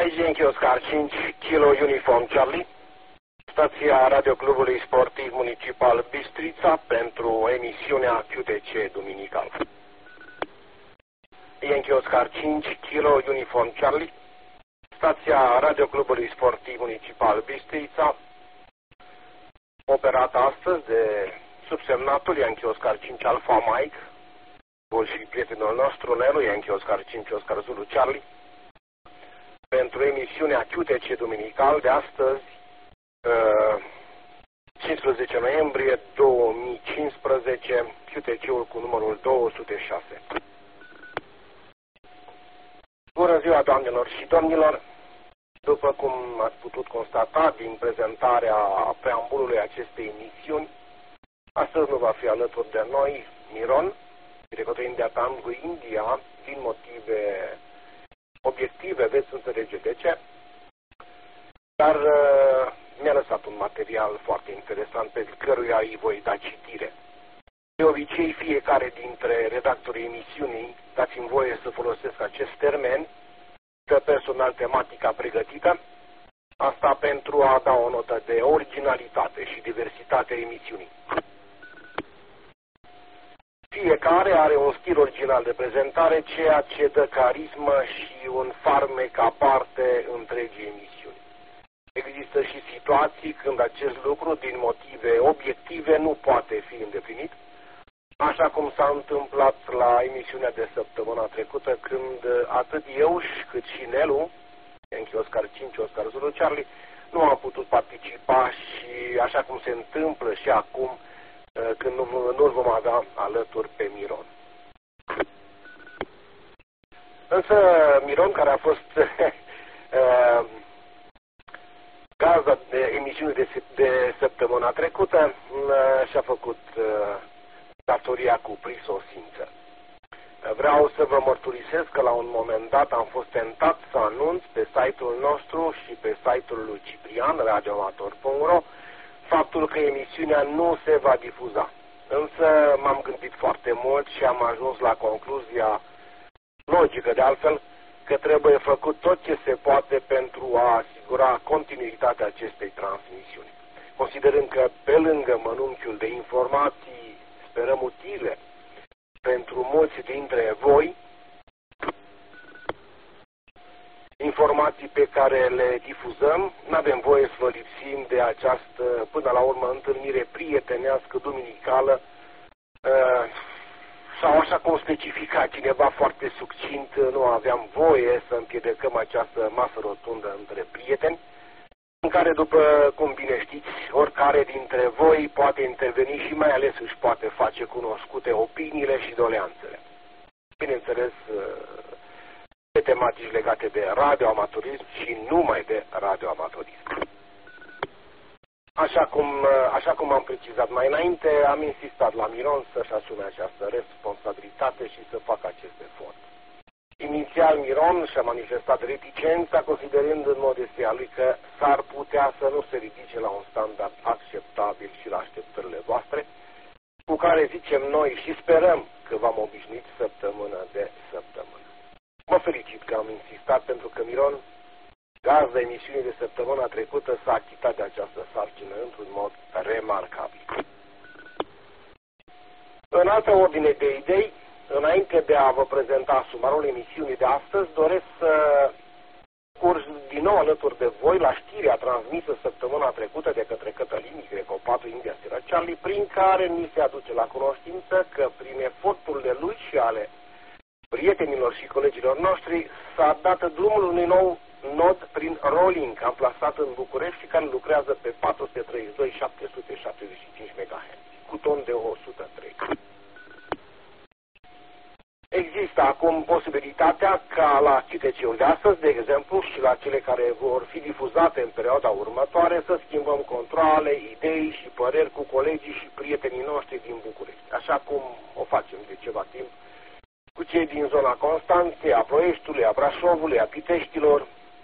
Aici Yankee Oscar 5 Kilo Uniform Charlie, stația Radioclubului Sportiv Municipal Bistrița pentru emisiunea QTC Duminical. Yankee Oscar 5 Kilo Uniform Charlie, stația Radioclubului Sportiv Municipal Bistrița, operată astăzi de subsemnatul Yankee Oscar 5 Alpha Mike, și prietenul nostru Nelu, Yankee Oscar 5 Oscar Zulu Charlie, pentru emisiunea QTC Duminical de astăzi, 15 noiembrie 2015, QTC-ul cu numărul 206. Bună ziua, doamnelor și domnilor! După cum ați putut constata din prezentarea preambulului acestei emisiuni, astăzi nu va fi alături de noi Miron, directorul de Tango India, din motive obiective, veți înțelege de ce, dar mi-a lăsat un material foarte interesant pe căruia îi voi da citire. De obicei, fiecare dintre redactorii emisiunii, dați-mi voie să folosesc acest termen, dă personal tematica pregătită, asta pentru a da o notă de originalitate și diversitate emisiunii. Fiecare are un stil original de prezentare, ceea ce dă carismă și un farmec aparte întregii emisiuni. Există și situații când acest lucru, din motive obiective, nu poate fi îndeplinit, așa cum s-a întâmplat la emisiunea de săptămâna trecută, când atât eu cât și Nelu, Yankee Oscar 5 Oscar Zulu Charlie, nu am putut participa și, așa cum se întâmplă și acum, când nu-l vom avea alături pe Miron. Însă Miron, care a fost gazda de emisiune de săptămâna trecută, și-a făcut datoria cu prisosință. Vreau să vă mărturisesc că la un moment dat am fost tentat să anunț pe site-ul nostru și pe site-ul lui Ciprian, radioamator.ro, faptul că emisiunea nu se va difuza. Însă m-am gândit foarte mult și am ajuns la concluzia logică, de altfel, că trebuie făcut tot ce se poate pentru a asigura continuitatea acestei transmisiuni. Considerând că, pe lângă mănunchiul de informații, sperăm utile pentru mulți dintre voi, informații pe care le difuzăm, nu avem voie să vă lipsim de această, până la urmă, întâlnire prietenească duminicală, sau așa cum specifica cineva foarte succint, nu aveam voie să împiedicăm această masă rotundă între prieteni, în care, după cum bine știți, oricare dintre voi poate interveni și mai ales își poate face cunoscute opiniile și doleanțele. Bineînțeles, pe tematici legate de radioamatorism și numai de radioamatorism. Așa cum am precizat mai înainte, am insistat la Miron să-și asume această responsabilitate și să facă acest efort. Inițial, Miron și-a manifestat reticența, considerând în modestia lui că s-ar putea să nu se ridice la un standard acceptabil și la așteptările voastre, cu care zicem noi și sperăm că v-am obișnuit săptămână de săptămână. Mă felicit că am insistat, pentru că Miron, gazda emisiunii de săptămâna trecută, s-a achitat de această sarcină într-un mod remarcabil. În altă ordine de idei, înainte de a vă prezenta sumarul emisiunii de astăzi, doresc să curs din nou alături de voi la știrea transmisă săptămâna trecută de către Cătălin Y4 India Sierra Charlie, prin care ni se aduce la cunoștință că prin eforturile lui și ale prietenilor și colegilor noștri s-a dat drumul unui nou nod prin Rolling, amplasat în București și care lucrează pe 432.775 MHz, cu ton de 103. Există acum posibilitatea ca la QTC-ul de astăzi, de exemplu, și la cele care vor fi difuzate în perioada următoare, să schimbăm controale, idei și păreri cu colegii și prietenii noștri din București, așa cum o facem de ceva timp cu cei din zona Constanței, a Ploieștiului, a Brașovului, a Piteștilor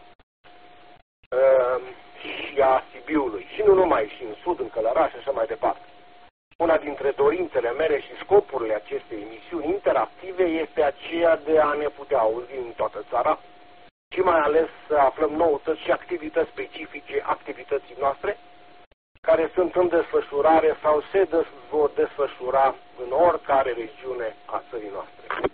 și a Sibiului. Și nu numai, și în Sud, în Călăraș și așa mai departe. Una dintre dorințele mele și scopurile acestei emisiuni interactive este aceea de a ne putea auzi în toată țara, și mai ales să aflăm noutăți și activități specifice activității noastre, care sunt în desfășurare sau se vor desfășura în oricare regiune a țării noastre.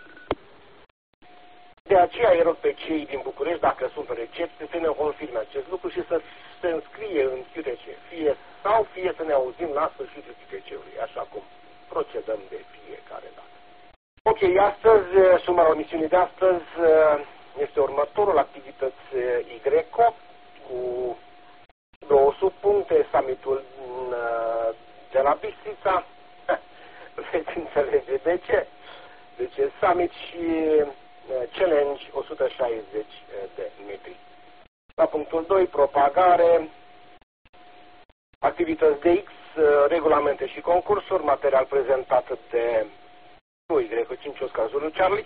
De aceea îi rog pe cei din București, dacă sunt în recepție, să ne confirme acest lucru și să se înscrie în QTC, fie să ne auzim la sfârșitul QTC-ului, așa cum procedăm de fiecare dată. Ok, astăzi, sumărul emisiunii de astăzi este următorul, activități YGRECO, cu 2 subpuncte, summitul de la Bistrița, veți înțelege de ce. Deci summit și challenge 160 de metri. La punctul 2, propagare, activități de X, regulamente și concursuri, material prezentat de Y5 Oscar Zulu Charlie,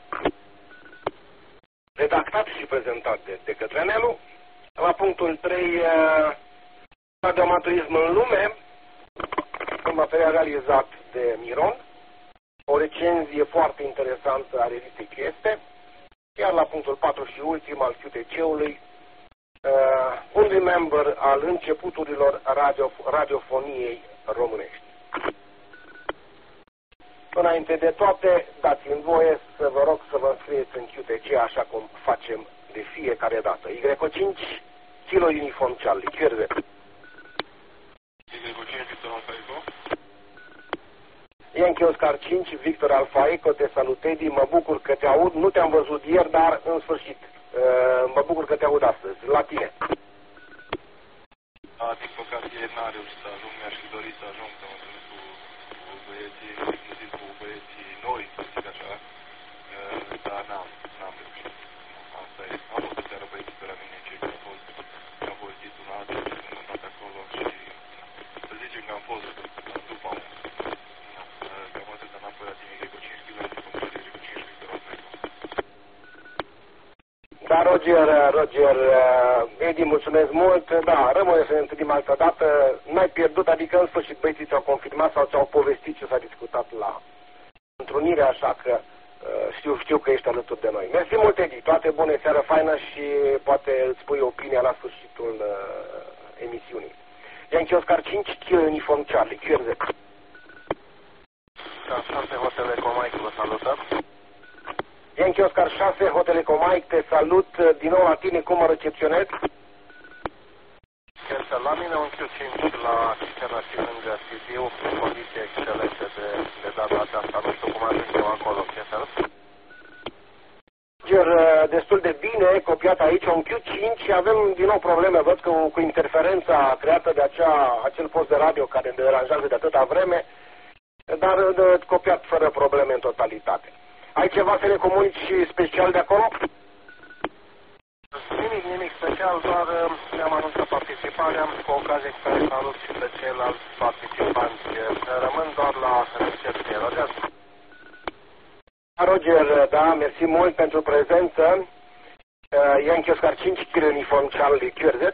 redactat și prezentat de către Nelu. La punctul 3, radioamatorism în lume, un material realizat de Miron, o recenzie foarte interesantă a revistei QS. Iar la punctul 4 și ultim al QTC-ului, un remember al începuturilor radiofoniei românești. Înainte de toate, dați-mi voie să vă rog să vă înscrieți în QTC așa cum facem de fiecare dată. Y5, Kilo Uniform Charlie, Chierde. Y5, Victor Alfa Eco. Yankee Oscar 5, Victor Alfa Eco, te salut, Edi, mă bucur că te aud, nu te-am văzut ieri, dar în sfârșit, mă bucur că te aud astăzi, la tine. Da, din păcate ieri n-a reușit să ajung, mi-aș fi dorit să ajung, să mă întâlnesc cu băieții, inclusiv cu băieții noi, să zic așa, dar n-am reușit. Asta e, am fost seara băieții pe la mine, cei care au fost titulați, sunt stat acolo și să zicem că am fost după un. Cam atât, dar n-am părat nimic cu 5 kg, cu 5 Victor Alfa Eco. Da, Roger, Edi, mulțumesc mult. Da, rămâne să ne întâlnim altă dată. N-ai pierdut, adică în sfârșit băieții ți-au confirmat sau ți-au povestit ce s-a discutat la întrunire, așa că știu că ești alături de noi. Mersi mult, Edi, toate bune, seară faină și poate îți pui opinia la sfârșitul emisiunii. Yankee Oscar 5, Kilo Uniform Charlie, QRZ. Da, 6 Hotel Eco Mike, vă salutăm. Yankee Oscar 6, Hotel Eco Mike, te salut din nou la tine, cum mă recepționezi? Este la mine un Q5 la scenă și lângă Sibiu, în condiții excelente de data aceasta, nu știu cum ajung eu acolo, destul de bine, copiat aici un Q5 și avem din nou probleme, văd că cu interferența creată de acel post de radio care ne deranjează de atâta vreme, dar copiat fără probleme în totalitate. Ai ceva să ne comunici special de acolo? Nimic special, doar mi-am anunțat participarea cu ocazie cu care salut și pe ceilalți participanți. Rămân doar la recepție. Roger, da, mersi mult pentru prezență. Yankee Oscar 5, Kilo Uniform Charlie QRZ.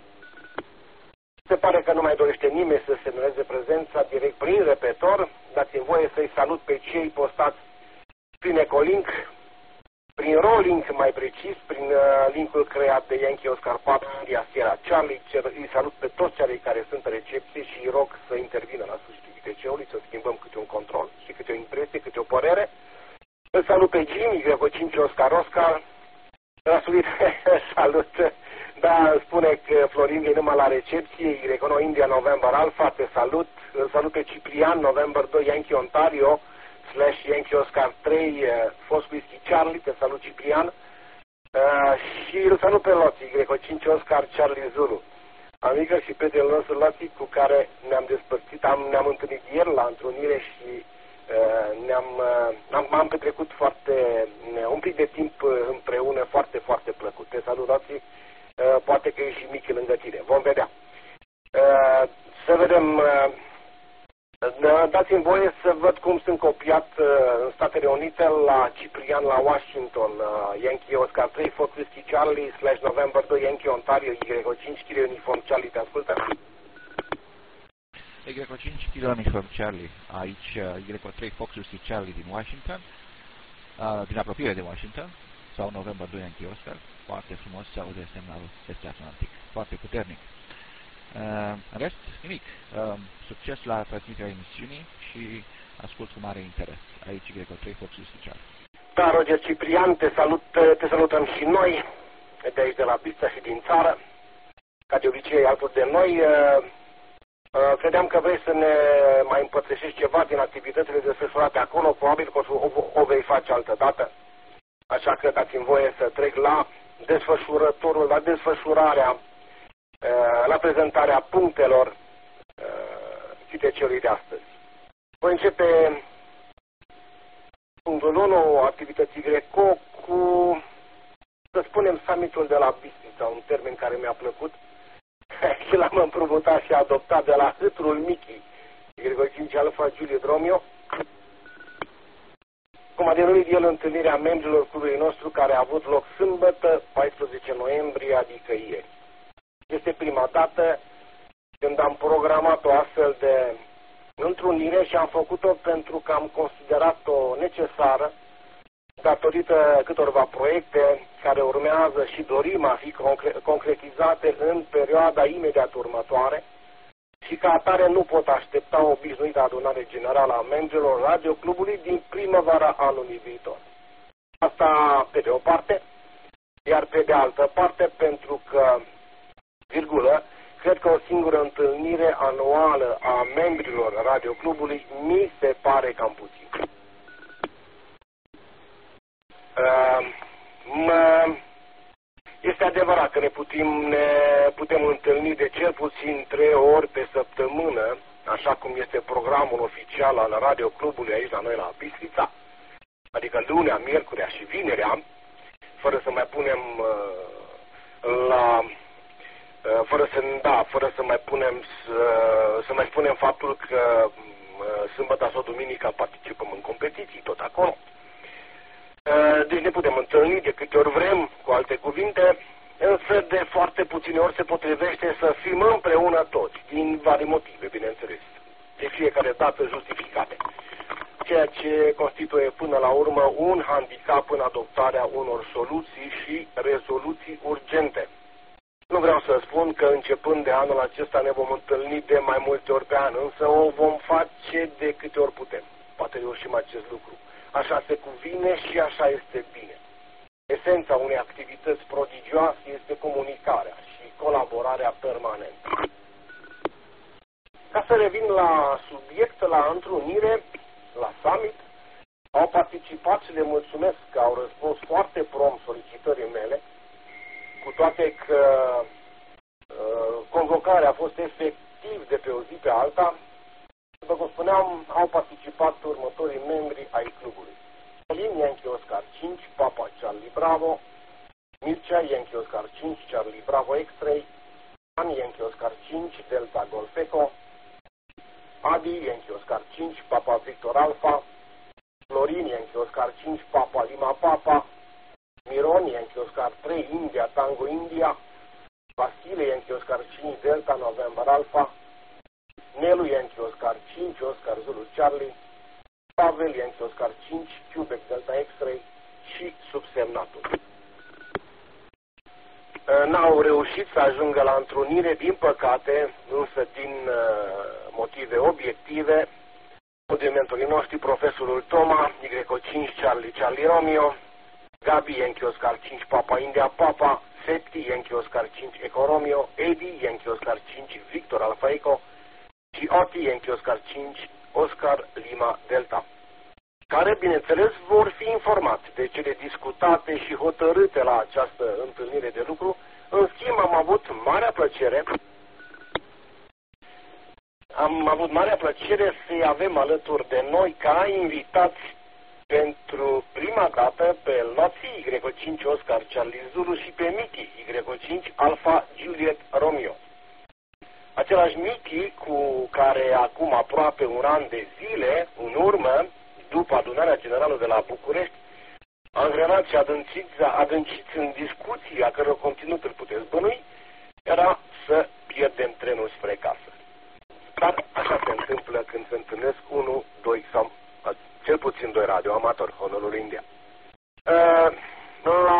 Se pare că nu mai dorește nimeni să semneze prezența direct prin repetor. Dați-mi voie să-i salut pe cei postați prin Ecolink, prin Rolink mai precis, prin linkul creat de Yankee Oscar 4 India Sierra Charlie. Îi salut pe toți cei care sunt pe recepție și îi rog să intervină la sfârșitul ITC-ului, să schimbăm câte un control și câte o impresie, câte o părere. Îl salut pe Jimmy, Y5 Oscar, salut, da, spune că Florin e numai la recepție, Y1 India November Alpha, te salut, îl salut pe Ciprian, November 2 Yankee Ontario, / Yankee Oscar 3, Fost Whisky Charlie, te salut Ciprian, și îl salut pe Loții, Y5 Oscar Charlie Zulu, amică și prietenul nostru Loții cu care ne-am despărțit, ne-am întâlnit ieri la întrunire și m-am petrecut un pic de timp împreună foarte, foarte plăcut. Te salut, Loții, poate că e și Michi lângă tine, vom vedea. Să vedem. Dați-mi voie să văd cum sunt copiat în Statele Unite la Ciprian la Washington, Yankee Oscar 3, Fox Whisky Charlie / November 2 Yankee Ontario, Y5 Kilo Uniform Charlie, te ascultă? Y5 Kilo Uniform Charlie, aici Y3 Fox Whisky Charlie din Washington, din apropiere de Washington. sau November 2 Yankee Oscar. Foarte frumos, se aude semnalul estaționantic, foarte puternic. În rest, nimic. Succes la transmiterea emisiunii și ascult cu mare interes. Aici Greco 3, Forțul Special. Da, Roger Ciprian, te salutăm și noi, de aici de la Bistrița și din țară. Ca de obicei, alături de noi, credeam că vrei să ne mai împărtășești ceva din activitățile desfășurate acolo, probabil că o vei face altă dată. Așa că dați-mi voie să trec la desfășurătorul, la desfășurarea, la prezentarea punctelor CTC-ului de astăzi. Voi începe punctul 1, activității Greco, cu, să spunem, summitul de la Bistrița, un termen care mi-a plăcut și l-am împrumutat și adoptat de la Hâtrul Michi, Greco 5 Alfa Juliet Romeo, cum a denumit el întâlnirea membrilor clubului nostru, care a avut loc sâmbătă, 14 noiembrie, adică ieri. Este prima dată când am programat o astfel de întrunire și am făcut-o pentru că am considerat-o necesară datorită câtorva proiecte care urmează și dorim a fi concretizate în perioada imediat următoare și ca atare nu pot aștepta obișnuită adunare generală a membrilor radioclubului din primăvara anului viitor. Asta pe de o parte, iar pe de altă parte pentru că, virgulă, cred că o singură întâlnire anuală a membrilor radioclubului mi se pare cam puțin. Este adevărat că ne putem întâlni de cel puțin 3 ori pe săptămână, așa cum este programul oficial al radioclubului aici la noi la Bistrița, adică lunea, miercurea și vinerea, fără să mai punem fără să mai spunem faptul că sâmbătă sau duminica participăm în competiții, tot acolo. Deci ne putem întâlni de câte ori vrem, cu alte cuvinte, însă de foarte puține ori se potrivește să fim împreună toți, din vari motive, bineînțeles, de fiecare dată justificate, ceea ce constituie până la urmă un handicap în adoptarea unor soluții și rezoluții urgente. Nu vreau să spun că începând de anul acesta ne vom întâlni de mai multe ori pe an, însă o vom face de câte ori putem. Poate reușim acest lucru. Așa se cuvine și așa este bine. Esența unei activități prodigioase este comunicarea și colaborarea permanentă. Ca să revin la subiect, la întrunire, la summit, au participat și le mulțumesc că au răspuns foarte prompt solicitării mele, cu toate că convocarea a fost efectiv de pe o zi pe alta. După cum spuneam, au participat următorii membri ai clubului: Alin Yankee Oscar 5, Papa Charlie Bravo, Mircea Yankee Oscar 5, Charlie Bravo X-Ray, An Yankee Oscar 5, Delta Golf Echo, Adi Yankee Oscar 5, Papa Victor Alpha, Florin Yankee Oscar 5, Papa Lima Papa, Miron Yankee Oscar 3, India Tango India, Vasile Yankee Oscar 5, Delta November Alpha, Nelu Yankee Oscar 5, Oscar Zulu Charlie, Pavel Yankee Oscar 5, Quebec Delta X-Ray și subsemnatul. N-au reușit să ajungă la întrunire, din păcate, însă din motive obiective, mentorii noștri, profesorul Toma, Y5 Charlie Romeo, Gabi Yankee Oscar 5, Papa India Papa, Septi Yankee Oscar 5, Eco Romeo, Edi Yankee Oscar 5, Victor Alpha Eco și Oti Yankee Oscar 5, Oscar Lima Delta, care, bineînțeles, vor fi informați de cele discutate și hotărâte la această întâlnire de lucru. În schimb, am avut marea plăcere să-i avem alături de noi ca invitați pentru prima dată pe Loții Y5 Oscar Charlie Zulu și pe Miki Y5 Alpha Juliet Romeo. Același Miki cu care acum aproape un an de zile în urmă, după adunarea generală de la București, angrenat și adânciți în discuții a căror conținut îl puteți bănui, era să pierdem trenul spre casă. Dar așa se întâmplă când se întâlnesc 1, 2 sau cel puțin 2 radioamatori, Honolulu India.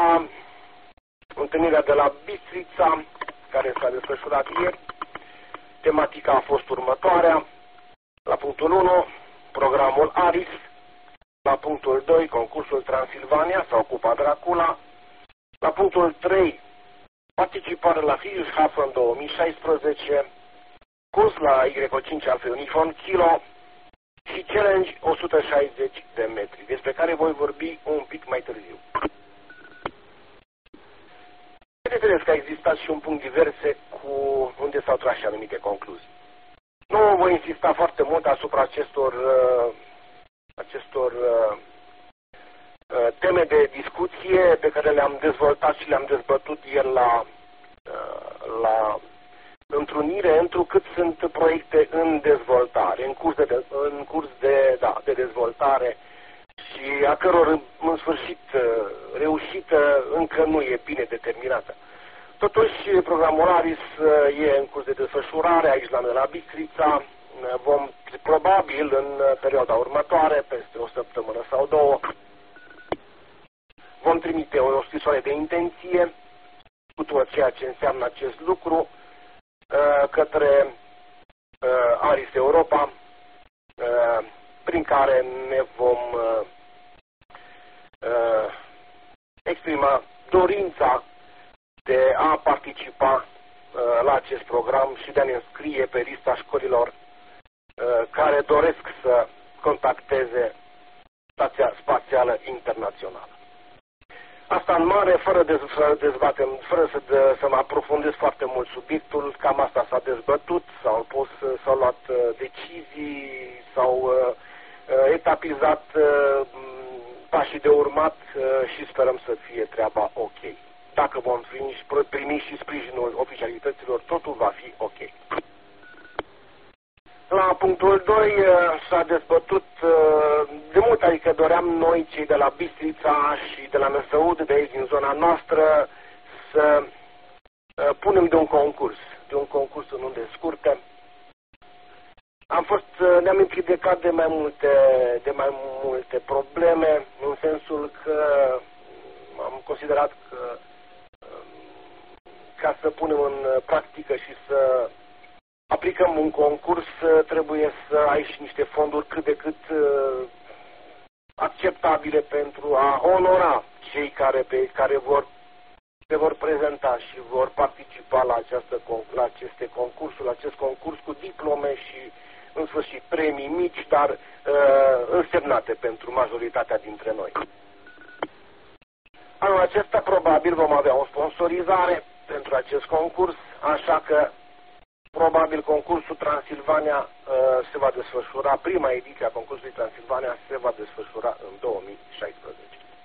întâlnirea de la Bistrița, care s-a desfășurat ieri. Tematica a fost următoarea. La punctul 1, programul ARIS. La punctul 2, concursul Transilvania sau Cupa Dracula. La punctul 3, participare la Friedrichshafen 2016, curs la Y5 Alfa Uniform Kilo și challenge 160 de metri, despre care voi vorbi un pic mai târziu. Bineînțeles că a existat și un punct diverse cu unde s-au tras și anumite concluzii. Nu voi insista foarte mult asupra acestor teme de discuție pe care le-am dezvoltat și le-am dezbătut ieri la întrunire, întrucât sunt proiecte în dezvoltare, în curs de dezvoltare și a căror în sfârșit reușită încă nu e bine determinată. Totuși, programul ARIS e în curs de desfășurare aici la Bistrița. Vom, probabil, în perioada următoare, peste o săptămână sau două, vom trimite o scrisoare de intenție cu tot ceea ce înseamnă acest lucru către ARIS Europa, prin care ne vom exprima dorința de a participa la acest program și de a ne înscrie pe lista școlilor care doresc să contacteze Stația Spațială Internațională. Asta în mare, fără să dezbatem, fără să mă aprofundez foarte mult subiectul, cam asta s-a dezbătut, s-au luat decizii, s-au etapizat pașii de urmat și sperăm să fie treaba ok. Dacă vom primi și sprijinul oficialităților, totul va fi ok. La punctul 2 s-a dezbătut de mult, adică doream noi, cei de la Bistrița și de la Năsăud, de aici din zona noastră, să punem de un concurs în unde scurte. Ne-am implicat de mai multe probleme, în sensul că am considerat că ca să punem în practică și să aplicăm un concurs, trebuie să ai și niște fonduri cât de cât acceptabile pentru a onora cei care se vor prezenta și vor participa la aceste concursuri, la acest concurs cu diplome și, în sfârșit, premii mici, dar însemnate pentru majoritatea dintre noi. Anul acesta probabil vom avea o sponsorizare pentru acest concurs, așa că probabil concursul Transilvania se va desfășura, prima ediție a concursului Transilvania se va desfășura în 2016.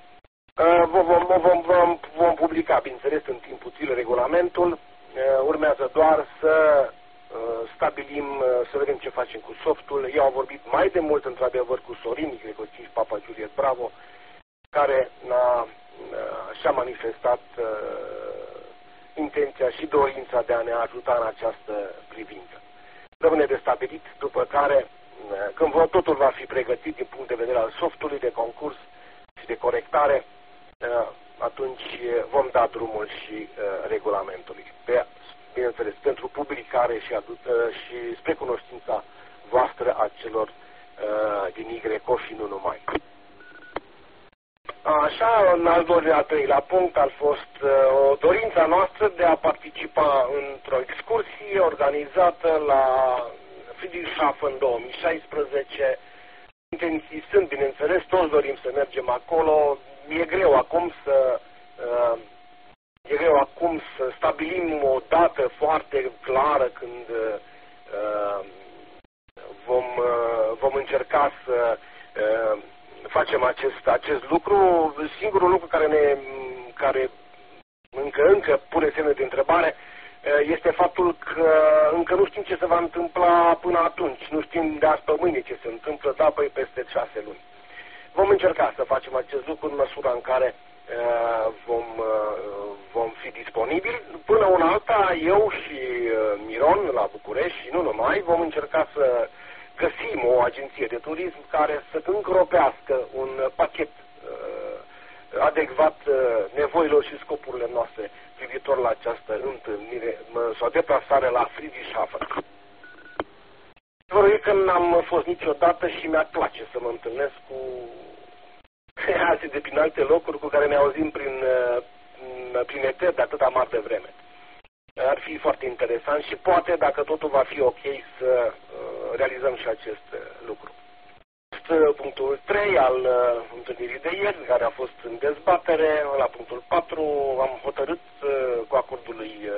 Vom publica, bineînțeles, în timp util regulamentul. Urmează doar să stabilim, să vedem ce facem cu softul. Eu am vorbit mai de mult, într-adevăr, cu Sorin Y5 Papa Juliet Bravo, care și-a manifestat intenția și dorința de a ne ajuta în această privință. Rămâne de stabilit, după care, când totul va fi pregătit din punct de vedere al softului de concurs și de corectare, atunci vom da drumul și regulamentului. Bineînțeles, pentru publicare și spre cunoștința voastră a celor din YCO și nu numai. Așa, în al treilea punct a fost o dorința noastră de a participa într-o excursie organizată la Friedrichshafen 2016. Intenții sunt, bineînțeles, toți dorim să mergem acolo. E greu acum să stabilim o dată foarte clară când vom încerca să facem acest lucru. Singurul lucru care încă pune semne de întrebare este faptul că încă nu știm ce se va întâmpla până atunci. Nu știm de azi pe mâine ce se întâmplă, dar peste 6 luni. Vom încerca să facem acest lucru în măsura în care vom fi disponibili. Până una alta, eu și Miron la București și nu numai, vom încerca să găsim o agenție de turism care să încropească un pachet adecvat nevoilor și scopurile noastre privitor la această întâlnire sau deplasare la Friedrichshafen. Vă că n-am fost niciodată și mi-ar place să mă întâlnesc cu alții de prin alte locuri cu care ne auzim prin eter de atâta mare de vreme. Ar fi foarte interesant și poate, dacă totul va fi ok, să realizăm și acest lucru. Punctul 3 al întâlnirii de ieri, care a fost în dezbatere, la punctul 4 am hotărât cu acordul lui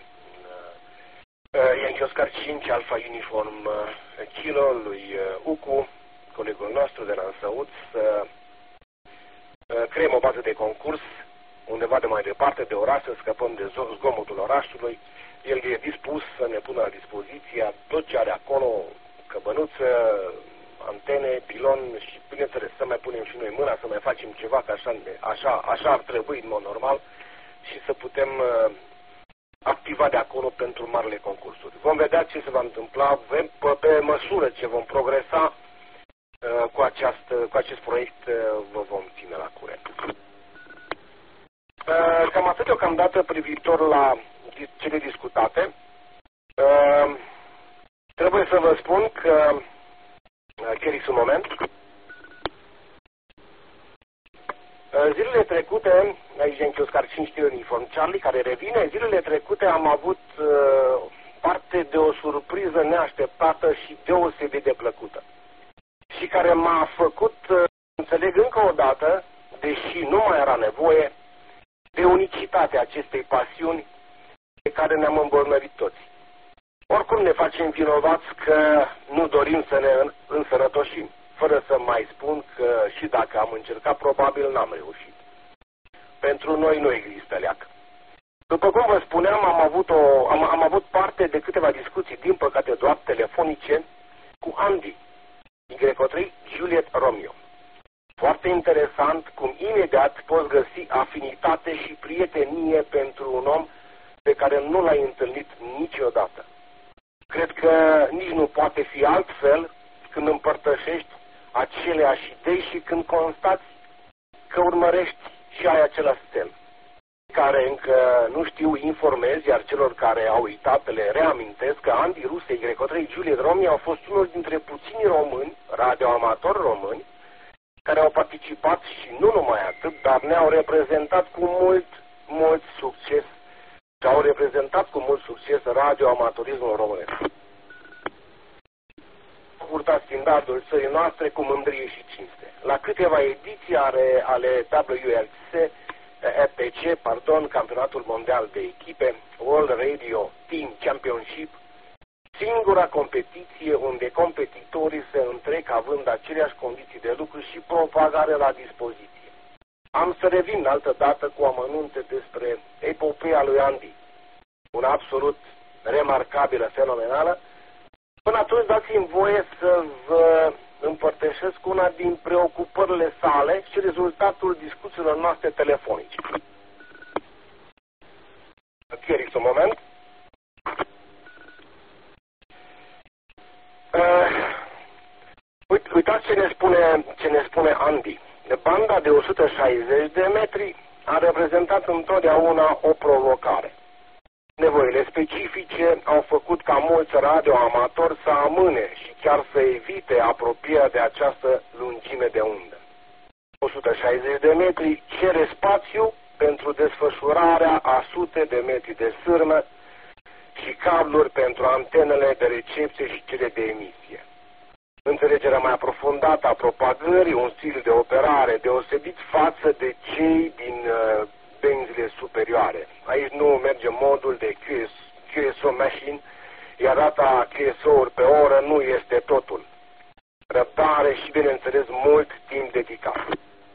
Yankee Oscar 5 Alpha Uniform Kilo, lui Ucu, colegul nostru de la Însăuț, să creăm o bază de concurs undeva de mai departe de oraș, să scăpăm de zgomotul orașului. El e dispus să ne pună la dispoziția tot ce are acolo, căbănuță, antene, pilon și, bineînțeles, să mai punem și noi mâna, să mai facem ceva, că așa ar trebui în mod normal și să putem activa de acolo pentru marile concursuri. Vom vedea ce se va întâmpla pe măsură ce vom progresa cu acest proiect, vă vom ține la curent. Cam atât deocamdată privitor la cele discutate. Trebuie să vă spun că chiar un moment. Zilele trecute, aici Yankee Oscar 5 Uniform Charlie, care revine, zilele trecute am avut parte de o surpriză neașteptată și deosebit de plăcută. Și care m-a făcut înțeleg încă o dată, deși nu mai era nevoie, de unicitatea acestei pasiuni pe care ne-am îmbolnăvit toți. Oricum ne facem vinovați că nu dorim să ne însănătoșim, fără să mai spun că și dacă am încercat, probabil n-am reușit. Pentru noi nu există leac. După cum vă spuneam, am avut parte de câteva discuții, din păcate doar telefonice, cu Andy, Y3 Juliet Romeo. Foarte interesant cum imediat poți găsi afinitate și prietenie pentru un om pe care nu l-ai întâlnit niciodată. Cred că nici nu poate fi altfel când împărtășești aceleași idei și când constați că urmărești și ai același stel. Care încă nu știu, informez, iar celor care au uitat le reamintesc că Andy Ruse, Y3 Juliet Romeo au fost unul dintre puțini români, radioamatori români, care au participat și nu numai atât, dar ne-au reprezentat cu mult succes și au reprezentat cu mult succes radioamatorismul românesc. Au purtat standardul țării noastre cu mândrie și cinste. La câteva ediții ale WRC, Campionatul Mondial de Echipe, World Radio Team Championship, singura competiție unde competitorii se întrec având aceleași condiții de lucru și propagare la dispoziție. Am să revin altă dată cu amănunte despre epopeea lui Andy, una absolut remarcabilă, fenomenală. Până atunci dați-mi voie să vă împărtășesc una din preocupările sale și rezultatul discuțiilor noastre telefonice. Chiar un moment. Uitați ce ne spune Andy. Banda de 160 de metri a reprezentat întotdeauna o provocare. Nevoile specifice au făcut ca mulți radioamatori să amâne și chiar să evite apropierea de această lungime de undă. 160 de metri cere spațiu pentru desfășurarea a sute de metri de sârmă și cabluri pentru antenele de recepție și cele de emisie. Înțelegerea mai aprofundată a propagării, un stil de operare deosebit față de cei din benzile superioare. Aici nu merge modul de QSO machine, iar rata QSO-uri pe oră nu este totul. Răbdare și, bineînțeles, mult timp dedicat.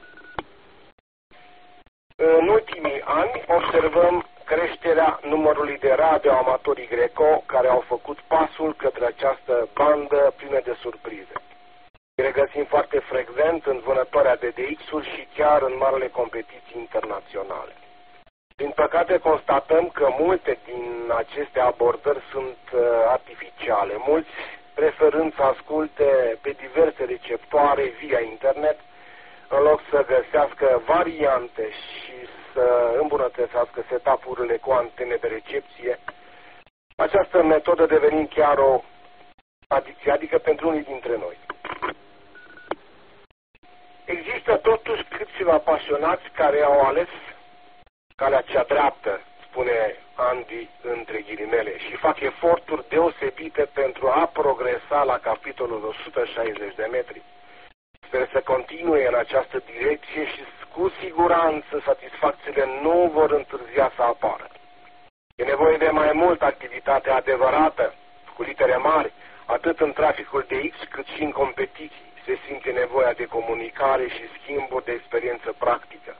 În ultimii ani observăm creșterea numărului de radioamatori Greco care au făcut pasul către această bandă plină de surprize. Îi regăsim foarte frecvent în vânătoarea de DX-uri și chiar în marele competiții internaționale. Din păcate constatăm că multe din aceste abordări sunt artificiale. Mulți preferând să asculte pe diverse receptoare via internet, în loc să găsească variante și să îmbunătățească setup-urile cu antene de recepție, această metodă devenind chiar o adicție, adică pentru unii dintre noi. Există totuși câțiva pasionați care au ales calea cea dreaptă, spune Andy între ghilimele, și fac eforturi deosebite pentru a progresa la capitolul 160 de metri. Sper să continue în această direcție și cu siguranță satisfacțiile nu vor întârzia să apară. E nevoie de mai multă activitate adevărată, cu litere mari, atât în traficul de X cât și în competiții. Se simte nevoia de comunicare și schimburi de experiență practică.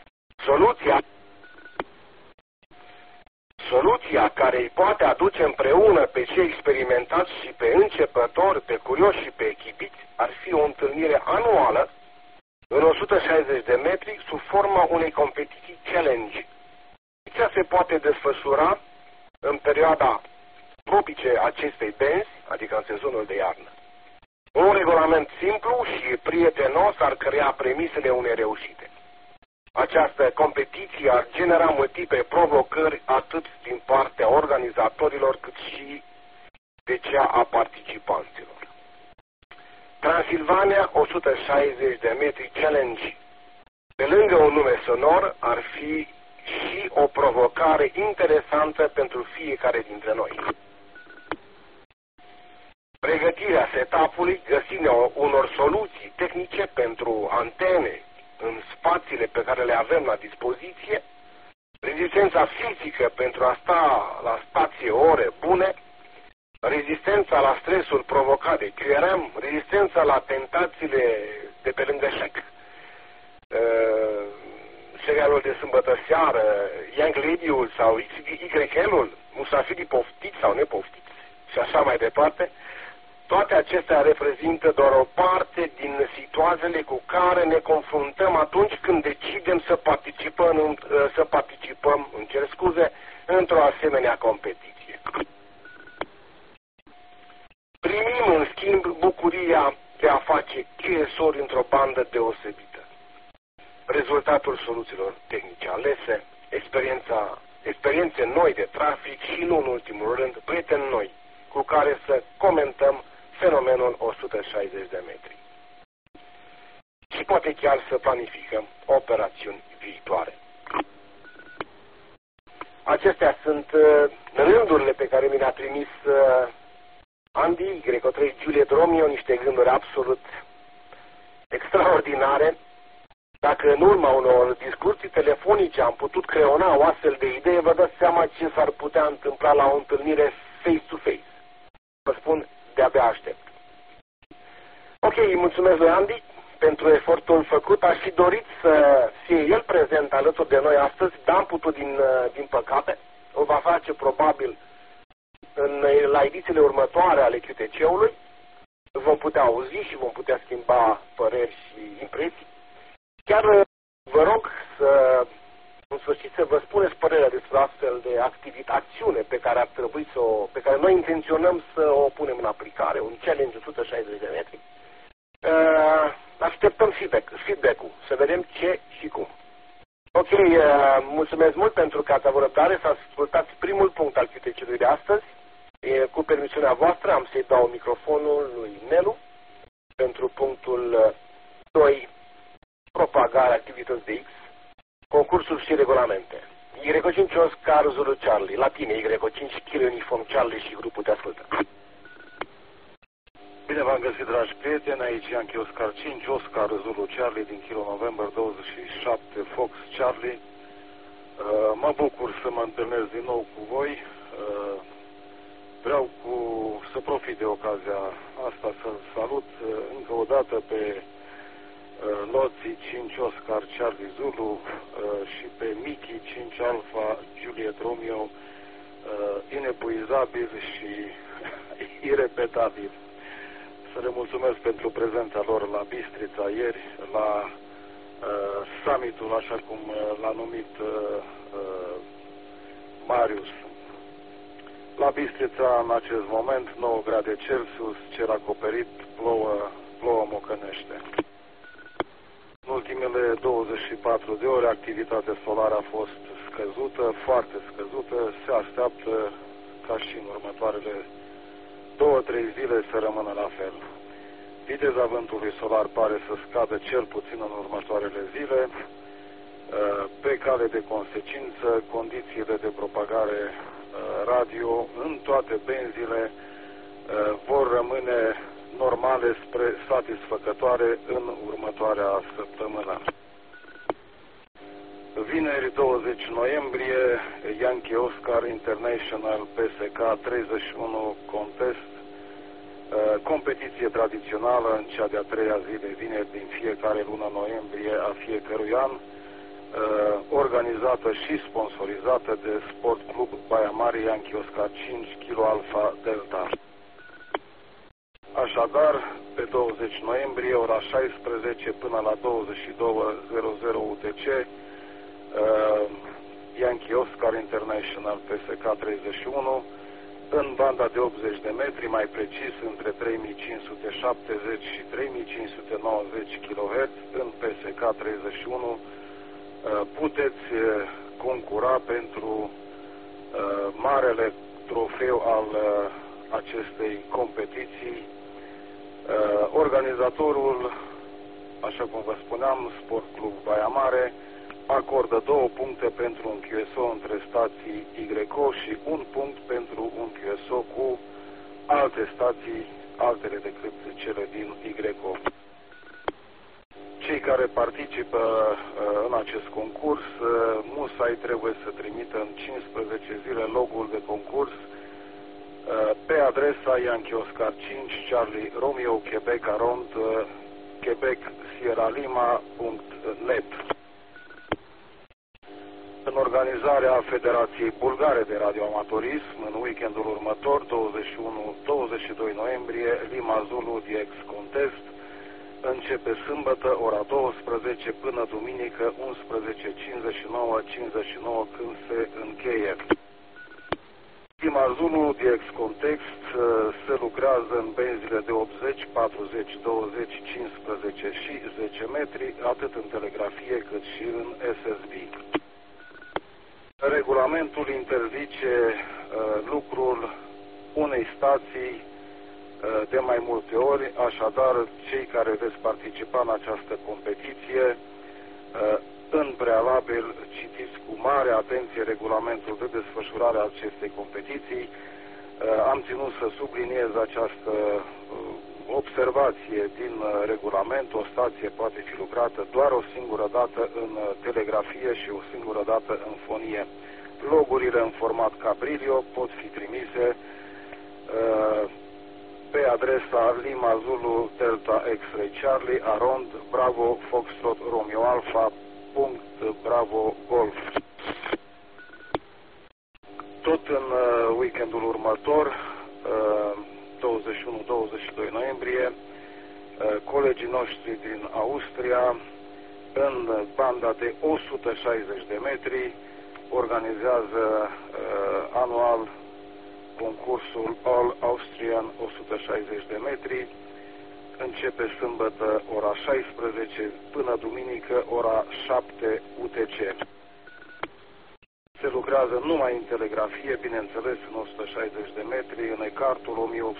Soluția care îi poate aduce împreună pe cei experimentați și pe începători, pe curioși și pe echipiți, ar fi o întâlnire anuală în 160 de metri sub forma unei competiții challenge. Competiția se poate desfășura în perioada propice acestei benzi, adică în sezonul de iarnă. Un regulament simplu și prietenos ar crea premisele unei reușite. Această competiție ar genera multiple provocări atât din partea organizatorilor cât și de cea a participanților. Transilvania 160 de metri challenge. Pe lângă un nume sonor, ar fi și o provocare interesantă pentru fiecare dintre noi. Pregătirea setup-ului, găsirea unor soluții tehnice pentru antene în spațiile pe care le avem la dispoziție, rezistența fizică pentru a sta la spație ore bune, rezistența la stresul provocat de QRM, rezistența la tentațiile de pe lângă șec, serialul de sâmbătă seară, Young Lady-ul sau YL-ul, musafirii poftiți sau nepoftiți și așa mai departe. Toate acestea reprezintă doar o parte din situațiile cu care ne confruntăm atunci când decidem să participăm, într-o asemenea competiție. Primim, în schimb, bucuria de a face QSO-uri într-o bandă deosebită. Rezultatul soluțiilor tehnice alese, experiențe noi de trafic și, nu în ultimul rând, prieteni noi cu care să comentăm fenomenul 160 de metri. Și poate chiar să planificăm operațiuni viitoare. Acestea sunt rândurile pe care mi le-a trimis Andy, Greco 3, Juliet Romeo, niște gânduri absolut extraordinare. Dacă în urma unor discuții telefonice am putut creona o astfel de idee, vă dați seama ce s-ar putea întâmpla la o întâlnire face-to-face. Vă spun, de-abia aștept. Ok, mulțumesc lui Andy pentru efortul făcut. Aș fi dorit să fie el prezent alături de noi astăzi, dar am putut din păcate. O va face probabil la edițiile următoare ale QTC-ului. Vom putea auzi și vom putea schimba păreri și impresii. Chiar vă rog să, în sfârșit, să vă spuneți părerea despre astfel de acțiune pe care ar trebui pe care noi intenționăm să o punem în aplicare, un challenge 160 de metri. Așteptăm feedback-ul, să vedem ce și cum. Ok, mulțumesc mult pentru că ați avut răbdare să ascultați primul punct al QTC-ului de astăzi. Cu permisiunea voastră am să-i dau microfonul lui Nelu pentru punctul 2, propagarea activității de X, concursul și regulamente. Y5 Oscar Zulu Charlie, la tine Y5 Kilo Uniform Charlie și grupul te ascultă. Bine v-am găsit, dragi prieteni, aici Yankee Oscar 5, Oscar Zulu Charlie din Kilo November 27 Fox Charlie. Mă bucur să mă întâlnesc din nou cu voi. Vreau să profit de ocazia asta să salut încă o dată pe Loții 5 Oscar Charlie Zulu și pe Mickey 5 Alpha Juliet Romeo, inepuizabil și irepetabil. Să le mulțumesc pentru prezența lor la Bistrița ieri, la summitul, așa cum l-a numit Marius. La Bistrița, în acest moment, 9 grade Celsius, cer acoperit, plouă mocănește. În ultimul ultimele 24 de ore activitatea solară a fost scăzută, foarte scăzută. Se așteaptă ca și în următoarele 2-3 zile să rămână la fel. Viteza vântului solar pare să scadă cel puțin în următoarele zile. Pe cale de consecință, condițiile de propagare radio în toate benzile vor rămâne normale spre satisfăcătoare în următoarea săptămână. Vineri 20 noiembrie, Yankee Oscar International PSK 31 Contest, competiție tradițională în cea de-a treia zi de vineri din fiecare lună noiembrie a fiecărui an, organizată și sponsorizată de Sport Club Baia Mare Yankee Oscar 5 Kilo Alpha Delta. Așadar, pe 20 noiembrie, ora 16 până la 22:00 UTC, Yankee Oscar International PSK 31, în banda de 80 de metri, mai precis între 3570 și 3590 kHz, în PSK 31, puteți concura pentru marele trofeu al acestei competiții. Organizatorul, așa cum vă spuneam, Sport Club Baia Mare, acordă 2 puncte pentru un QSO între stații YO și 1 punct pentru un QSO cu alte stații, altele decât cele din YO. Cei care participă în acest concurs, musai trebuie să trimită în 15 zile logul de concurs pe adresa Yankee Oscar 5 Charlie Romeo Quebec Arond Quebec Sierra Lima.net. În organizarea Federației Bulgare de Radioamatorism, în weekendul următor, 21-22 noiembrie, Lima Zulu DX Contest începe sâmbătă ora 12 până duminică 11:59 când se încheie. Lima Zulu DX Context se lucrează în benzile de 80, 40, 20, 15 și 10 metri, atât în telegrafie cât și în SSB. Regulamentul interzice lucrul unei stații de mai multe ori, așadar cei care veți participa în această competiție, în prealabil citiți cu mare atenție regulamentul de desfășurare a acestei competiții. Am ținut să subliniez această observație din regulament. O stație poate fi lucrată doar o singură dată în telegrafie și o singură dată în fonie. Logurile în format Cabrilio pot fi trimise pe adresa Lima Zulu Delta X-Ray Charlie Arond Bravo Foxtrot Romeo Alpha Bravo Golf. Tot în weekendul următor, 21-22 noiembrie, colegii noștri din Austria, în banda de 160 de metri, organizează anual concursul All Austrian 160 de metri. Începe sâmbătă ora 16 până duminică ora 7 UTC. Se lucrează numai în telegrafie, bineînțeles în 160 de metri, în ecartul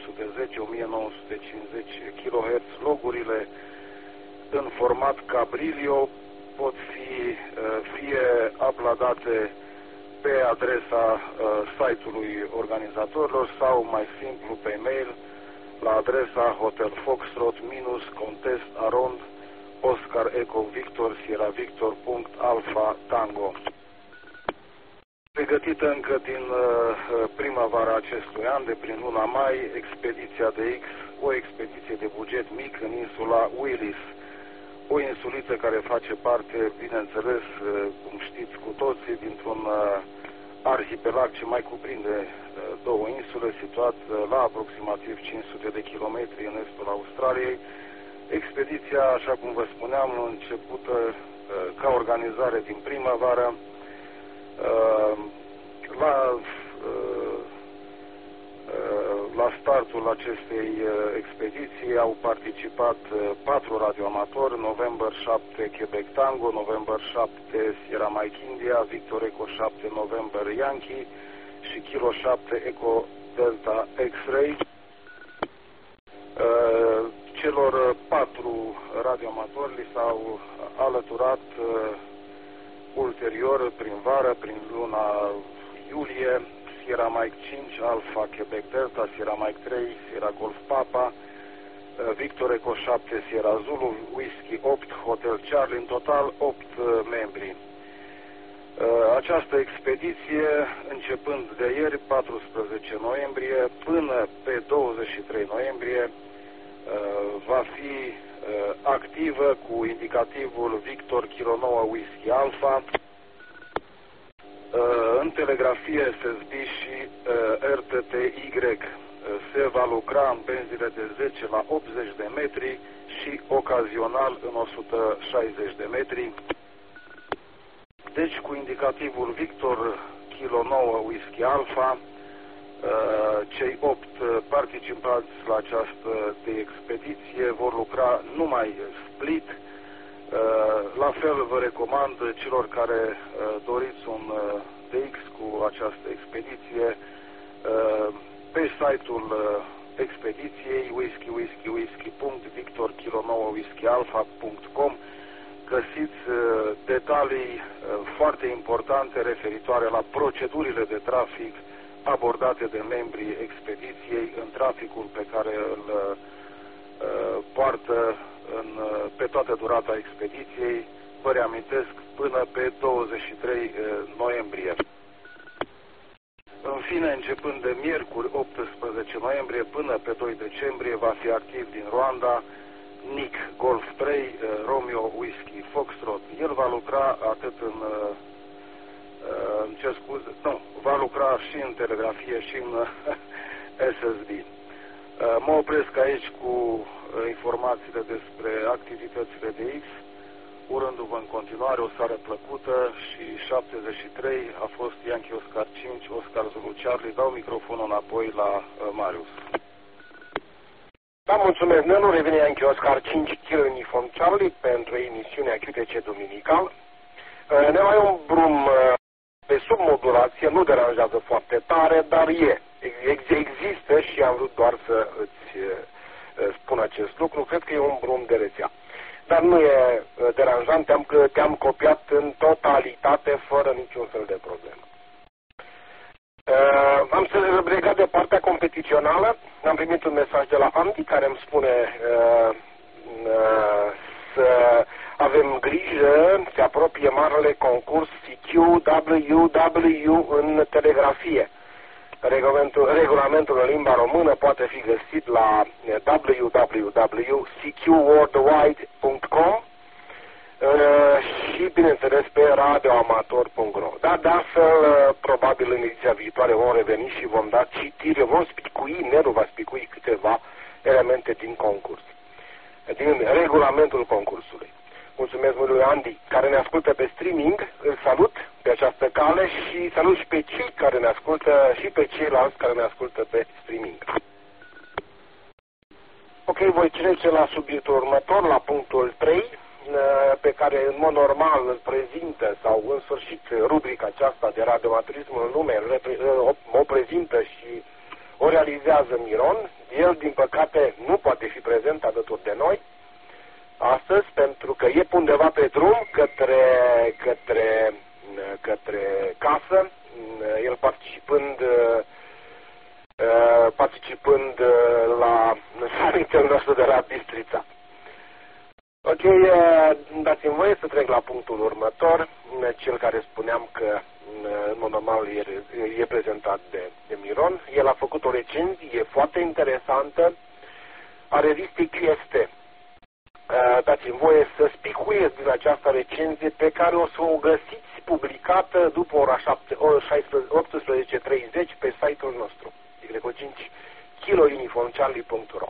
1810-1950 kHz. Logurile în format Cabrilio pot fi fie uploadate pe adresa site-ului organizatorilor sau mai simplu pe e-mail la adresa Hotel Foxtrot -contest arond Oscar Eco Victor Sierra Victor.alpha Tango. Pregătită încă din primăvara acestui an, de prin luna mai, expediția de X, o expediție de buget mic în insula Willis, o insuliță care face parte, bineînțeles, cum știți cu toții, dintr-un arhipelag ce mai cuprinde 2 insule, situat la aproximativ 500 de kilometri în estul Australiei. Expediția, așa cum vă spuneam, începută ca organizare din primăvară, la la startul acestei expediții au participat 4 radioamatori: November 7 Quebec Tango, November 7 Sierra Mike India, Victor Echo 7 November Yankee și Kilo 7 Echo Delta X-Ray. Celor 4 radioamatori li s-au alăturat ulterior, prin vară, prin luna iulie, Sierra Mike 5 Alpha Quebec Delta, Sierra Mike 3 Sierra Golf Papa, Victor Echo 7 Sierra Zulu, Whisky 8 Hotel Charlie, în total 8 membri. Această expediție, începând de ieri, 14 noiembrie, până pe 23 noiembrie, va fi activă cu indicativul Victor Kilo 9 Whisky Alpha. În telegrafie SSB și RTTY se va lucra în benzile de 10 la 80 de metri și ocazional în 160 de metri. Deci cu indicativul Victor Kilo 9 Whisky Alpha, cei 8 participanți la această expediție vor lucra numai split. La fel vă recomand celor care doriți un DX cu această expediție, pe site-ul expediției whisky.victorkilo9whiskyalpha.com găsiți detalii foarte importante referitoare la procedurile de trafic abordate de membrii expediției în traficul pe care îl poartă pe toată durata expediției, vă reamintesc, până pe 23 noiembrie. În fine, începând de miercuri 18 noiembrie până pe 2 decembrie, va fi activ din Rwanda Nick Golf 3 Romeo Whisky Foxtrot. El va lucra atât va lucra și în telegrafie și în SSB. Mă opresc aici cu informațiile despre activitățile de X, urându-vă în continuare o seară plăcută. Și 73 a fost Yankee Oscar 5 Oscar Zulu Charlie. Dau microfonul înapoi la Marius. Da, mulțumesc, Nelu. Revine Yankee Oscar 5 Kilo Uniform Charlie pentru emisiunea QTC Duminical. Ne mai un brum pe submodulație, nu deranjează foarte tare, dar există și am vrut doar să îți spun acest lucru. Cred că e un brum de rețea. Dar nu e deranjant, te-am copiat în totalitate, fără niciun fel de problemă. Am să legat de partea competițională. Am primit un mesaj de la Andy care îmi spune să avem grijă, se apropie marele concurs CQWW în telegrafie. Regulamentul în limba română poate fi găsit la www.cqworldwide.com și, bineînțeles, pe radioamator.ro. Dar, de altfel, probabil în ediția viitoare vom reveni și vom da citire, vom spicui, Nelu va spicui câteva elemente din concurs, din regulamentul concursului. Mulțumesc mult lui Andy, care ne ascultă pe streaming, îl salut pe această cale și salut și pe cei care ne ascultă și pe ceilalți care ne ascultă pe streaming. Ok, voi trece la subiectul următor, la punctul 3, pe care în mod normal îl prezintă, sau în sfârșit rubrica aceasta de radioamatorism în lume o prezintă și o realizează Miron. El, din păcate, nu poate fi prezent alături de noi astăzi, pentru că e undeva pe drum către casă, el participând la summitul nostru de la Bistrița. Ok, dați-mi voie să trec la punctul următor, cel care spuneam că în mod normal e prezentat de Miron. El a făcut o recenzie foarte interesantă a revistei QST. Dați-mi voie să spicuiesc din această recenzie pe care o să o găsiți publicată după ora 18:30 pe site-ul nostru y5kilouniformcharlie.ro.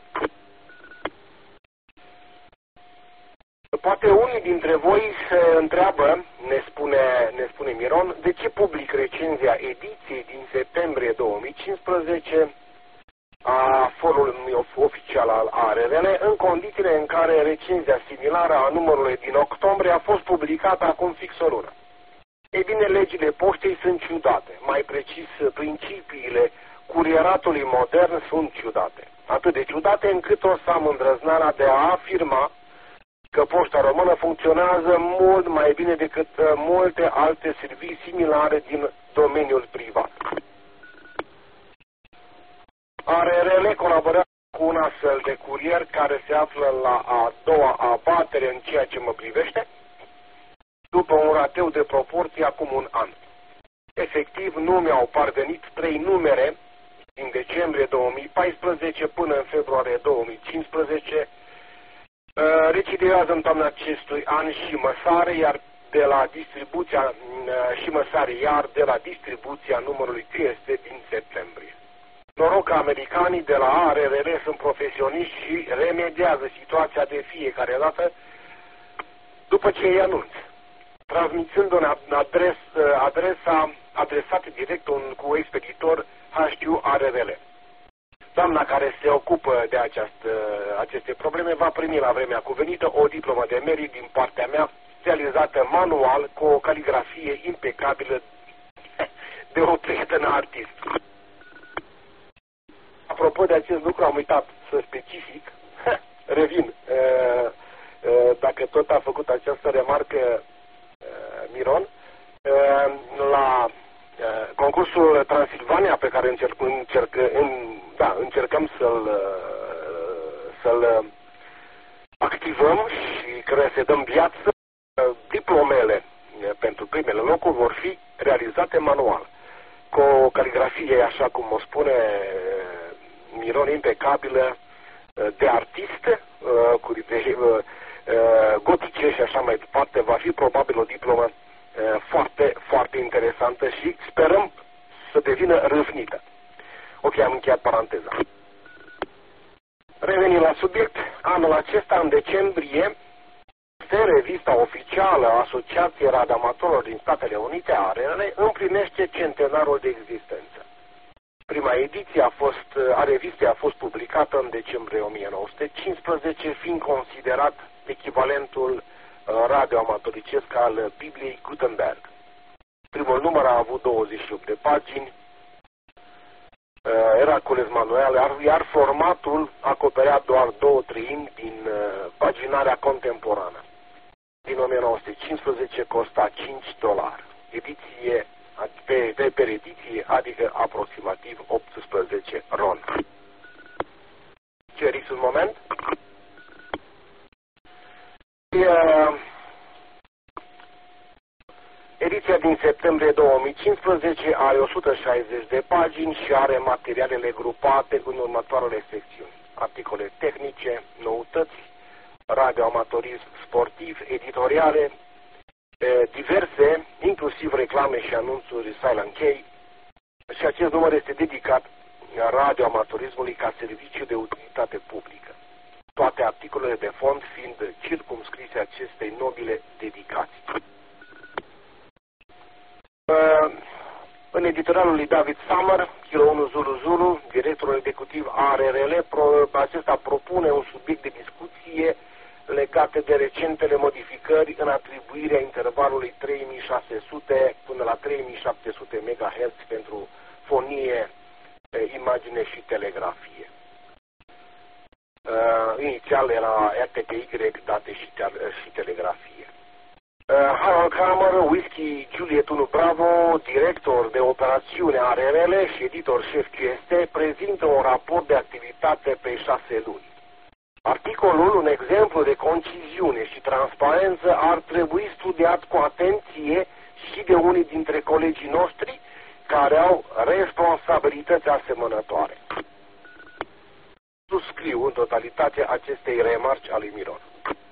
Poate unii dintre voi se întreabă, ne spune Miron, de ce public recenzia ediției din septembrie 2015 a forului oficial al ARRL, în condițiile în care recenzia similară a numărului din octombrie a fost publicată acum fix o lună. Ei bine, legile poștei sunt ciudate, mai precis, principiile curieratului modern sunt ciudate. Atât de ciudate încât o să am îndrăznarea de a afirma că poșta română funcționează mult mai bine decât multe alte servicii similare din domeniul privat. ARRL colaborează cu un astfel de curier care se află la a doua abatere în ceea ce mă privește, după un rateu de proporție acum un an. Efectiv, nu mi-au parvenit 3 numere din decembrie 2014 până în februarie 2015, recidivează în toamna acestui an și măsare, iar de la distribuția de la distribuția numărului QST din septembrie. Noroc că americanii de la ARRL sunt profesioniști și remediază situația de fiecare dată după ce îi anunță, transmițând adresa adresată direct cu expeditor HQ ARRL. Doamna care se ocupă de aceste probleme va primi la vremea cuvenită o diplomă de merit din partea mea, realizată manual cu o caligrafie impecabilă de o prietenă artist. Apropo de acest lucru, am uitat să specific, revin, dacă tot a făcut această remarcă Miron, la concursul Transilvania pe care încercăm să-l activăm și care să dăm viață, diplomele pentru primele locuri vor fi realizate manual, cu o caligrafie, așa cum o spune Miron, impecabilă, de artist, cu gotice și așa mai departe. Va fi probabil o diplomă foarte, foarte interesantă și sperăm să devină râvnită. Ok, am încheiat paranteza. Revenind la subiect, anul acesta, în decembrie, revista oficială a Asociației Radioamatorilor din Statele Unite, ARRL, împlinește centenarul de existență. Prima ediție a revistei a fost publicată în decembrie 1915, fiind considerat echivalentul radioamatoricesc al Bibliei Gutenberg. Primul număr a avut 28 de pagini, Hercules manual, iar formatul acoperea doar 2/3 din paginarea contemporană. Din 1915 costa $5. Ediție per ediție, adică aproximativ 18 RON. Ceriți un moment? Ediția din septembrie 2015 are 160 de pagini și are materialele grupate în următoarele secțiuni: articole tehnice, noutăți, radioamatorism sportiv, editoriale, diverse, inclusiv reclame și anunțuri Silent Key, și acest număr este dedicat radioamatorismului ca serviciu de utilitate publică, toate articolele de fond fiind circumscrise acestei nobile dedicații. În editorialul lui David Summer, Kilo 1 Zulu Zulu, directorul executiv ARRL, acesta propune un subiect de discuție legate de recentele modificări în atribuirea intervalului 3600 până la 3700 MHz pentru fonie, imagine și telegrafie. Inițial era RTPY, date și telegrafie. Harold Kramer, Whisky Juliet 1 Bravo, director de operațiune ARRL și editor șef QST, prezintă un raport de activitate pe 6 luni. Articolul, un exemplu de conciziune și transparență, ar trebui studiat cu atenție și de unii dintre colegii noștri care au responsabilități asemănătoare. Suscriu în totalitate acestei remarci a lui Miron.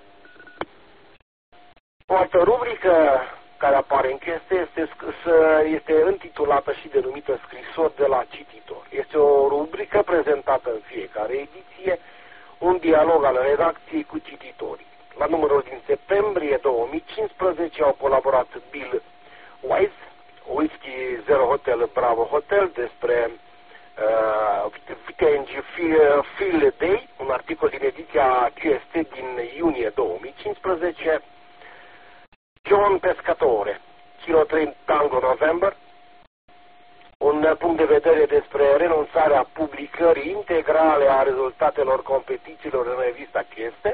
O altă rubrică care apare în chestie este intitulată și denumită Scrisori de la cititor. Este o rubrică prezentată în fiecare ediție, un dialog al redacției cu cititorii. La numărul din septembrie 2015 au colaborat Bill Wise, Whisky 0 Hotel Bravo Hotel, despre Field Day, un articol din ediția QST din iunie 2015, John Pescatore, Kilo 3 Tango November, un punct de vedere despre renunțarea publicării integrale a rezultatelor competițiilor în revista QST.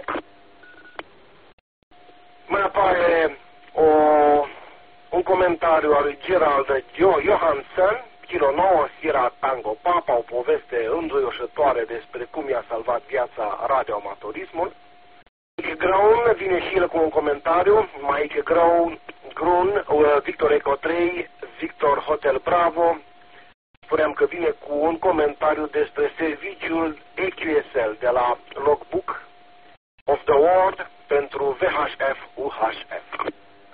Mai apare un comentariu al lui Gerald Johansson, Kilo 9 Sierra Tango Papa, o poveste înduioșătoare despre cum i-a salvat viața radioamatorismul. Mike Grown vine și el cu un comentariu, Mike Grown, Victor Eco 3, Victor Hotel Bravo. Spuneam că vine cu un comentariu despre serviciul EQSL de la Logbook of the World pentru VHF-UHF.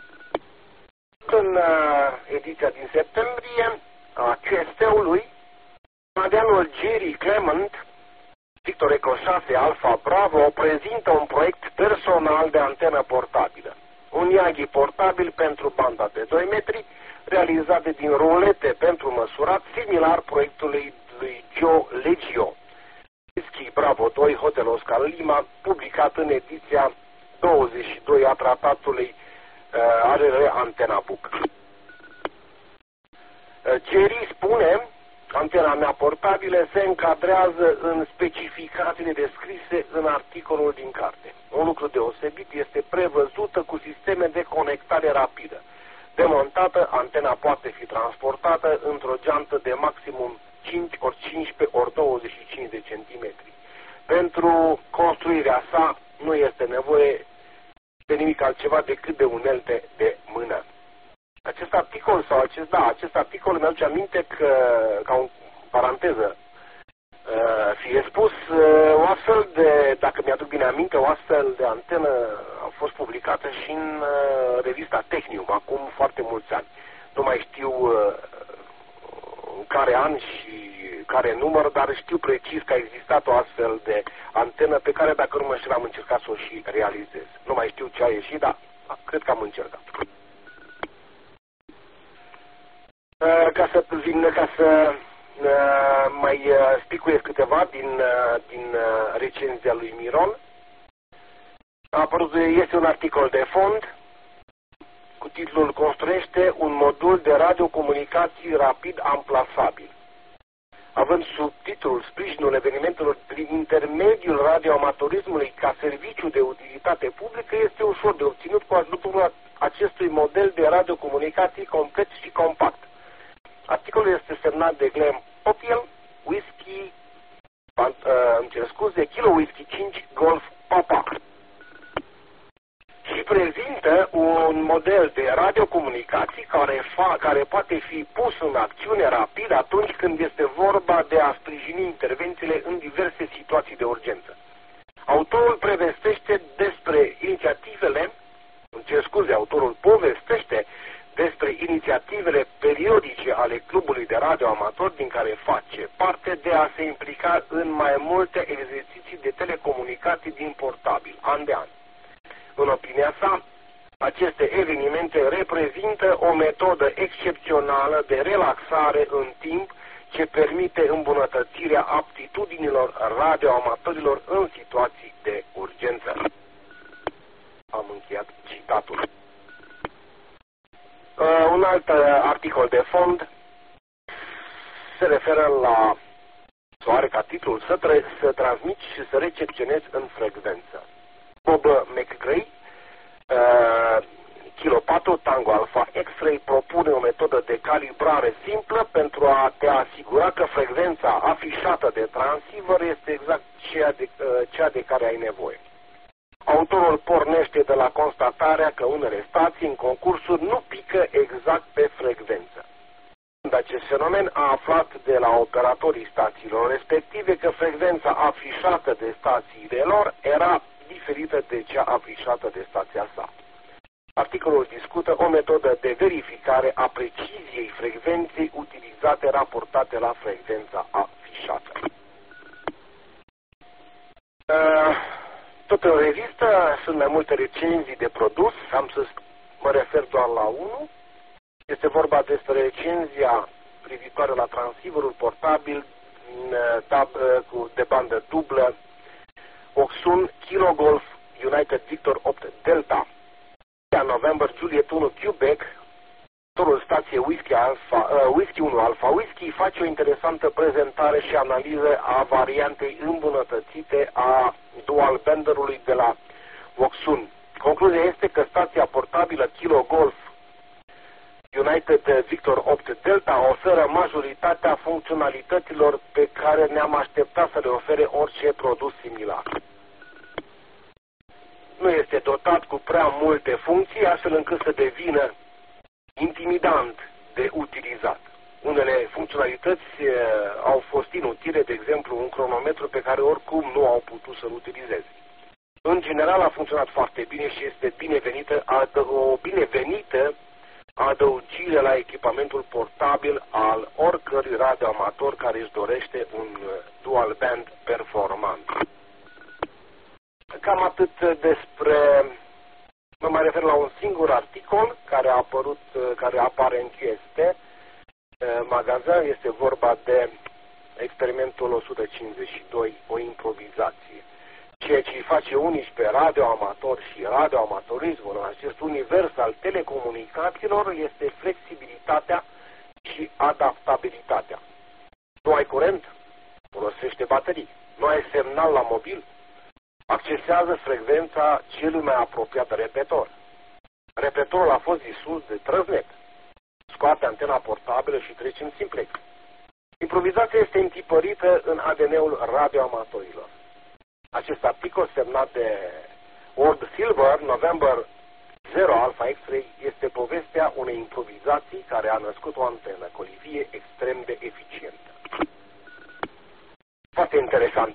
În ediția din septembrie a QST-ului, canadianul Jerry Clement, Victor Eco 6 Alpha Bravo, prezintă un proiect personal de antenă portabilă. Un Yagi portabil pentru banda de 2 metri, realizat din rulete pentru măsurat, similar proiectului lui Joe Legio. Whisky Bravo 2 Hotel Oscar Lima, publicat în ediția 22 a tratatului ARR Antena Book. Jerry spune, antena mea portabilă se încadrează în specificațiile descrise în articolul din carte. Un lucru deosebit, este prevăzută cu sisteme de conectare rapidă. Demontată, antena poate fi transportată într-o geantă de maximum 5 ori 15 ori 25 de centimetri. Pentru construirea sa nu este nevoie de nimic altceva decât de unelte de mână. Acest articol sau acest articol îmi aduce aminte că, ca o paranteză, fie spus, o astfel de, dacă mi-aduc bine aminte, o astfel de antenă a fost publicată și în revista Technium, acum foarte mulți ani. Nu mai știu în care an și care număr, dar știu precis că a existat o astfel de antenă pe care, dacă nu mă știu, am încercat să o și realizez. Nu mai știu ce a ieșit, dar cred că am încercat. Ca să mai spicuiesc câteva din recenzia lui Miron. Este un articol de fond cu titlul Construiește un modul de radiocomunicații rapid amplasabil. Având subtitlul Sprijinul evenimentelor prin intermediul radioamatorismului ca serviciu de utilitate publică, este ușor de obținut cu ajutorul acestui model de radiocomunicații complet și compact. Articolul este semnat de Glenn Popiel, Kilo Whisky 5 Golf Papa, și prezintă un model de radiocomunicații care poate fi pus în acțiune rapid atunci când este vorba de a sprijini intervențiile în diverse situații de urgență. Autorul povestește despre inițiativele periodice ale clubului de radioamatori din care face parte, de a se implica în mai multe exerciții de telecomunicații din portabil, an de an. În opinia sa, aceste evenimente reprezintă o metodă excepțională de relaxare în timp ce permite îmbunătățirea aptitudinilor radioamatorilor în situații de urgență. Am încheiat citatul. Un alt articol de fond se referă la, sau are ca titlul, să transmiți și să recepționezi în frecvență. Bob McGray, Kilo 4 Tango Alpha X-Ray, propune o metodă de calibrare simplă pentru a te asigura că frecvența afișată de transceiver este exact cea de care ai nevoie. Autorul pornește de la constatarea că unele stații în concursuri nu pică exact pe frecvență. Acest fenomen a aflat de la operatorii stațiilor respective că frecvența afișată de stațiile lor era diferită de cea afișată de stația sa. Articolul discută o metodă de verificare a preciziei frecvenței utilizate raportate la frecvența afișată. Tot în revistă sunt mai multe recenzii de produs, am să mă refer doar la unul. Este vorba despre recenzia privitoare la transceiverul portabil de bandă dublă, Oxun, Kilo Golf, United Victor 8 Delta, November, Juliet 1 Quebec, motorul stației Whisky 1 Alpha Whisky face o interesantă prezentare și analiză a variantei îmbunătățite a dual banderului de la Oxun. Concluzia este că stația portabilă Kilo Golf United Victor 8 Delta oferă majoritatea funcționalităților pe care ne-am așteptat să le ofere orice produs similar. Nu este dotat cu prea multe funcții, astfel încât să devină intimidant de utilizat. Unele funcționalități au fost inutile, de exemplu un cronometru pe care oricum nu au putut să-l utilizeze. În general a funcționat foarte bine și este o binevenită adăugire la echipamentul portabil al oricărui radioamator care își dorește un dual band performant. Cam atât despre... Mă mai refer la un singur articol care apare în QST magazin. Este vorba de experimentul 152, o improvizație. Ceea ce îi face unici pe radioamator și radioamatorismul în acest univers al telecomunicațiilor este flexibilitatea și adaptabilitatea. Nu ai curent? Folosește baterii. Nu ai semnal la mobil? Accesează frecvența celui mai apropiat repetor. Repetorul a fost disus de trăznet. Scoate antena portabilă și trece în simplex. Improvizația este întipărită în ADN-ul radioamatorilor. Acest articol semnat de Ward Silver, November 0 Alpha X-Ray, este povestea unei improvizații care a născut o antenă colivie extrem de eficientă. Foarte interesant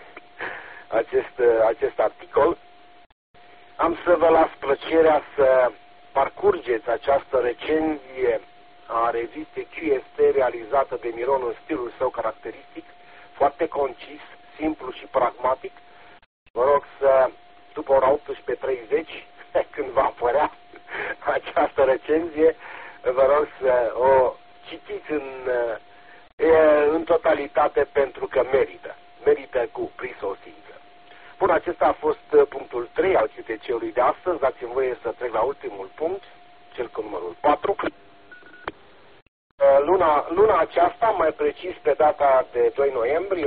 acest articol. Am să vă las plăcerea să parcurgeți această recenzie a revistei QST realizată de Miron în stilul său caracteristic, foarte concis, simplu și pragmatic. Vă rog să, după ora 18:30, când va apărea această recenzie, vă rog să o citiți în totalitate pentru că merită. Merită cu prisosință. Bun, acesta a fost punctul 3 al QTC-ului de astăzi. Dați-mi voie să trec la ultimul punct, cel cu numărul 4. Luna aceasta, mai precis pe data de 2 noiembrie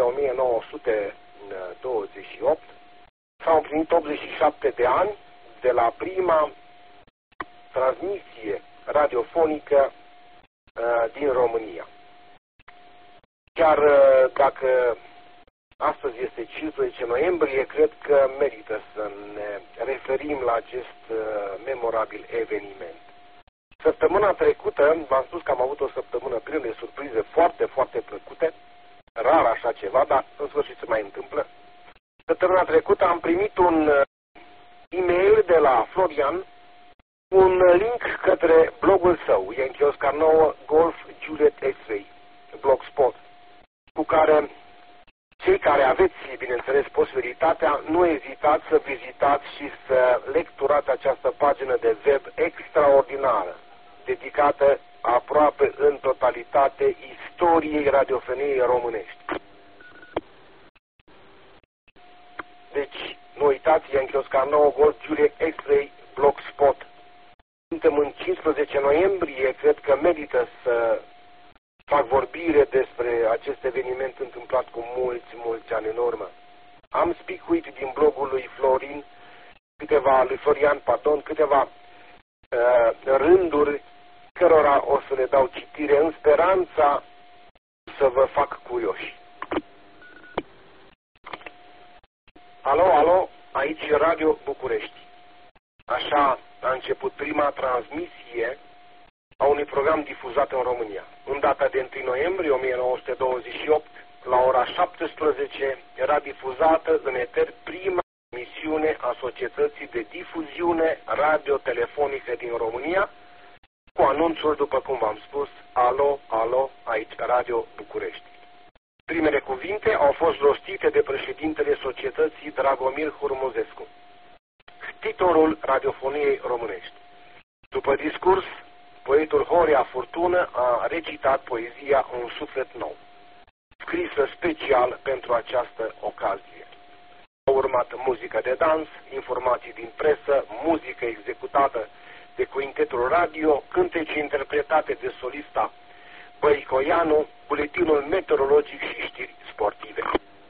1928, s-au împlinit 87 de ani de la prima transmisie radiofonică din România. Chiar dacă astăzi este 15 noiembrie, cred că merită să ne referim la acest memorabil eveniment. Săptămâna trecută, v-am spus că am avut o săptămână plină de surprize foarte, foarte plăcute, rar așa ceva, dar în sfârșit se mai întâmplă. Săptămâna trecută am primit un e-mail de la Florian, un link către blogul său, Yankee Oscar 9 Golf Juliet X-Ray, Blogspot, cu care cei care aveți, bineînțeles, posibilitatea, nu ezitați să vizitați și să lecturați această pagină de web extraordinară, dedicată aproape în totalitate istoriei radiofoniei românești. Deci, nu uitați, Yankee Oscar 9 Golf Juliet X-Ray Blogspot. Suntem în 15 noiembrie, cred că merită să fac vorbire despre acest eveniment întâmplat cu mulți ani în urmă. Am spicuit din blogul lui Florian, câteva rânduri cărora o să le dau citire în speranța să vă fac curioși. Alo, aici Radio București. Așa a început prima transmisie a unui program difuzat în România. În data de 1 noiembrie 1928, la ora 17, era difuzată în eter prima emisiune a Societății de Difuziune Radio-Telefonică din România, cu anunțul, după cum v-am spus, alo, aici Radio București. Primele cuvinte au fost rostite de președintele Societății Dragomir Hurmuzescu, titorul radiofoniei românești. După discurs, poetul Horea Furtună a recitat poezia Un suflet nou. scrisă special pentru această ocazie. A urmat muzică de dans, informații din presă, muzică executată de quintetul radio, cântece interpretate de solista Băicoianu, buletinul meteorologic și știri sportive.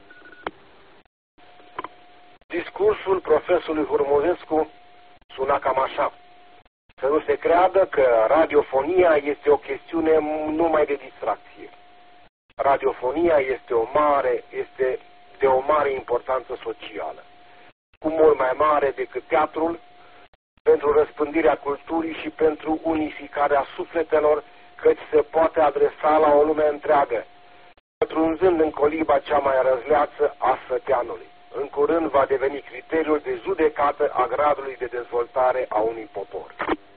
Discursul profesorului Hurmuzescu suna cam așa: să nu se creadă că radiofonia este o chestiune numai de distracție. Radiofonia este de o mare importanță socială, cu mult mai mare decât teatrul, pentru răspândirea culturii și pentru unificarea sufletelor, căci se poate adresa la o lume întreagă, pătrunzând în coliba cea mai răzleață a săteanului. În curând va deveni criteriul de judecată a gradului de dezvoltare a unui popor.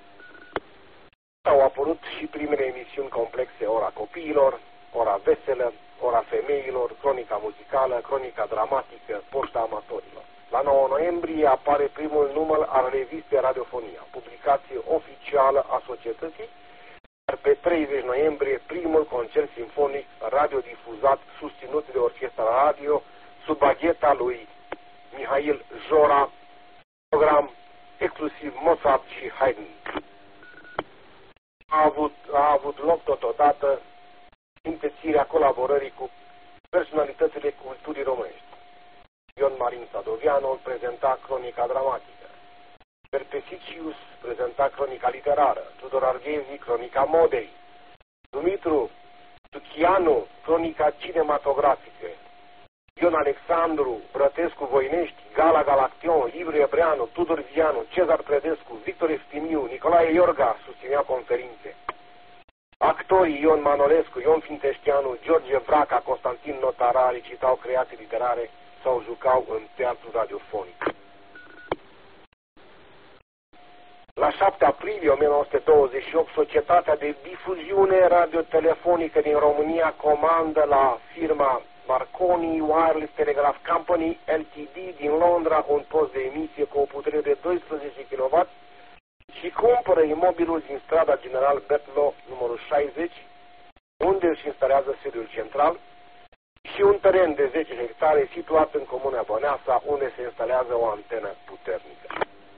Au apărut și primele emisiuni complexe: Ora copiilor, Ora veselă, Ora femeilor, Cronica muzicală, Cronica dramatică, Poșta amatorilor. La 9 noiembrie apare primul număr al revistei Radiofonia, publicație oficială a societății, iar pe 30 noiembrie primul concert simfonic radiodifuzat susținut de Orchestra Radio sub bagheta lui Mihail Jora, program exclusiv Mozart și Haydn. A avut loc totodată întețirea colaborării cu personalitățile culturii românești. Ion Marin Sadoveanu prezenta cronica dramatică, Perpesicius prezenta cronica literară, Tudor Arghezi cronica modei, Dumitru Tuchianu cronica cinematografică, Ion Alexandru Brătescu Voinești, Gala Galaction, Livru Ebreanu, Tudor Vianu, Cezar Trădescu, Victor Eftimiu, Nicolae Iorga susținea conferințe. Actorii Ion Manolescu, Ion Finteștianu, George Vraca, Constantin Notara recitau creații literare sau jucau în teatru radiofonic. La 7 aprilie 1928, Societatea de Difuziune Radiotelefonică din România comandă la firma Marconi Wireless Telegraph Company Ltd din Londra un post de emisie cu o putere de 12 kW și cumpără imobilul din strada General Bertlow numărul 60, unde își instalează sediul central, și un teren de 10 hectare situat în comuna Băneasa, unde se instalează o antenă puternică.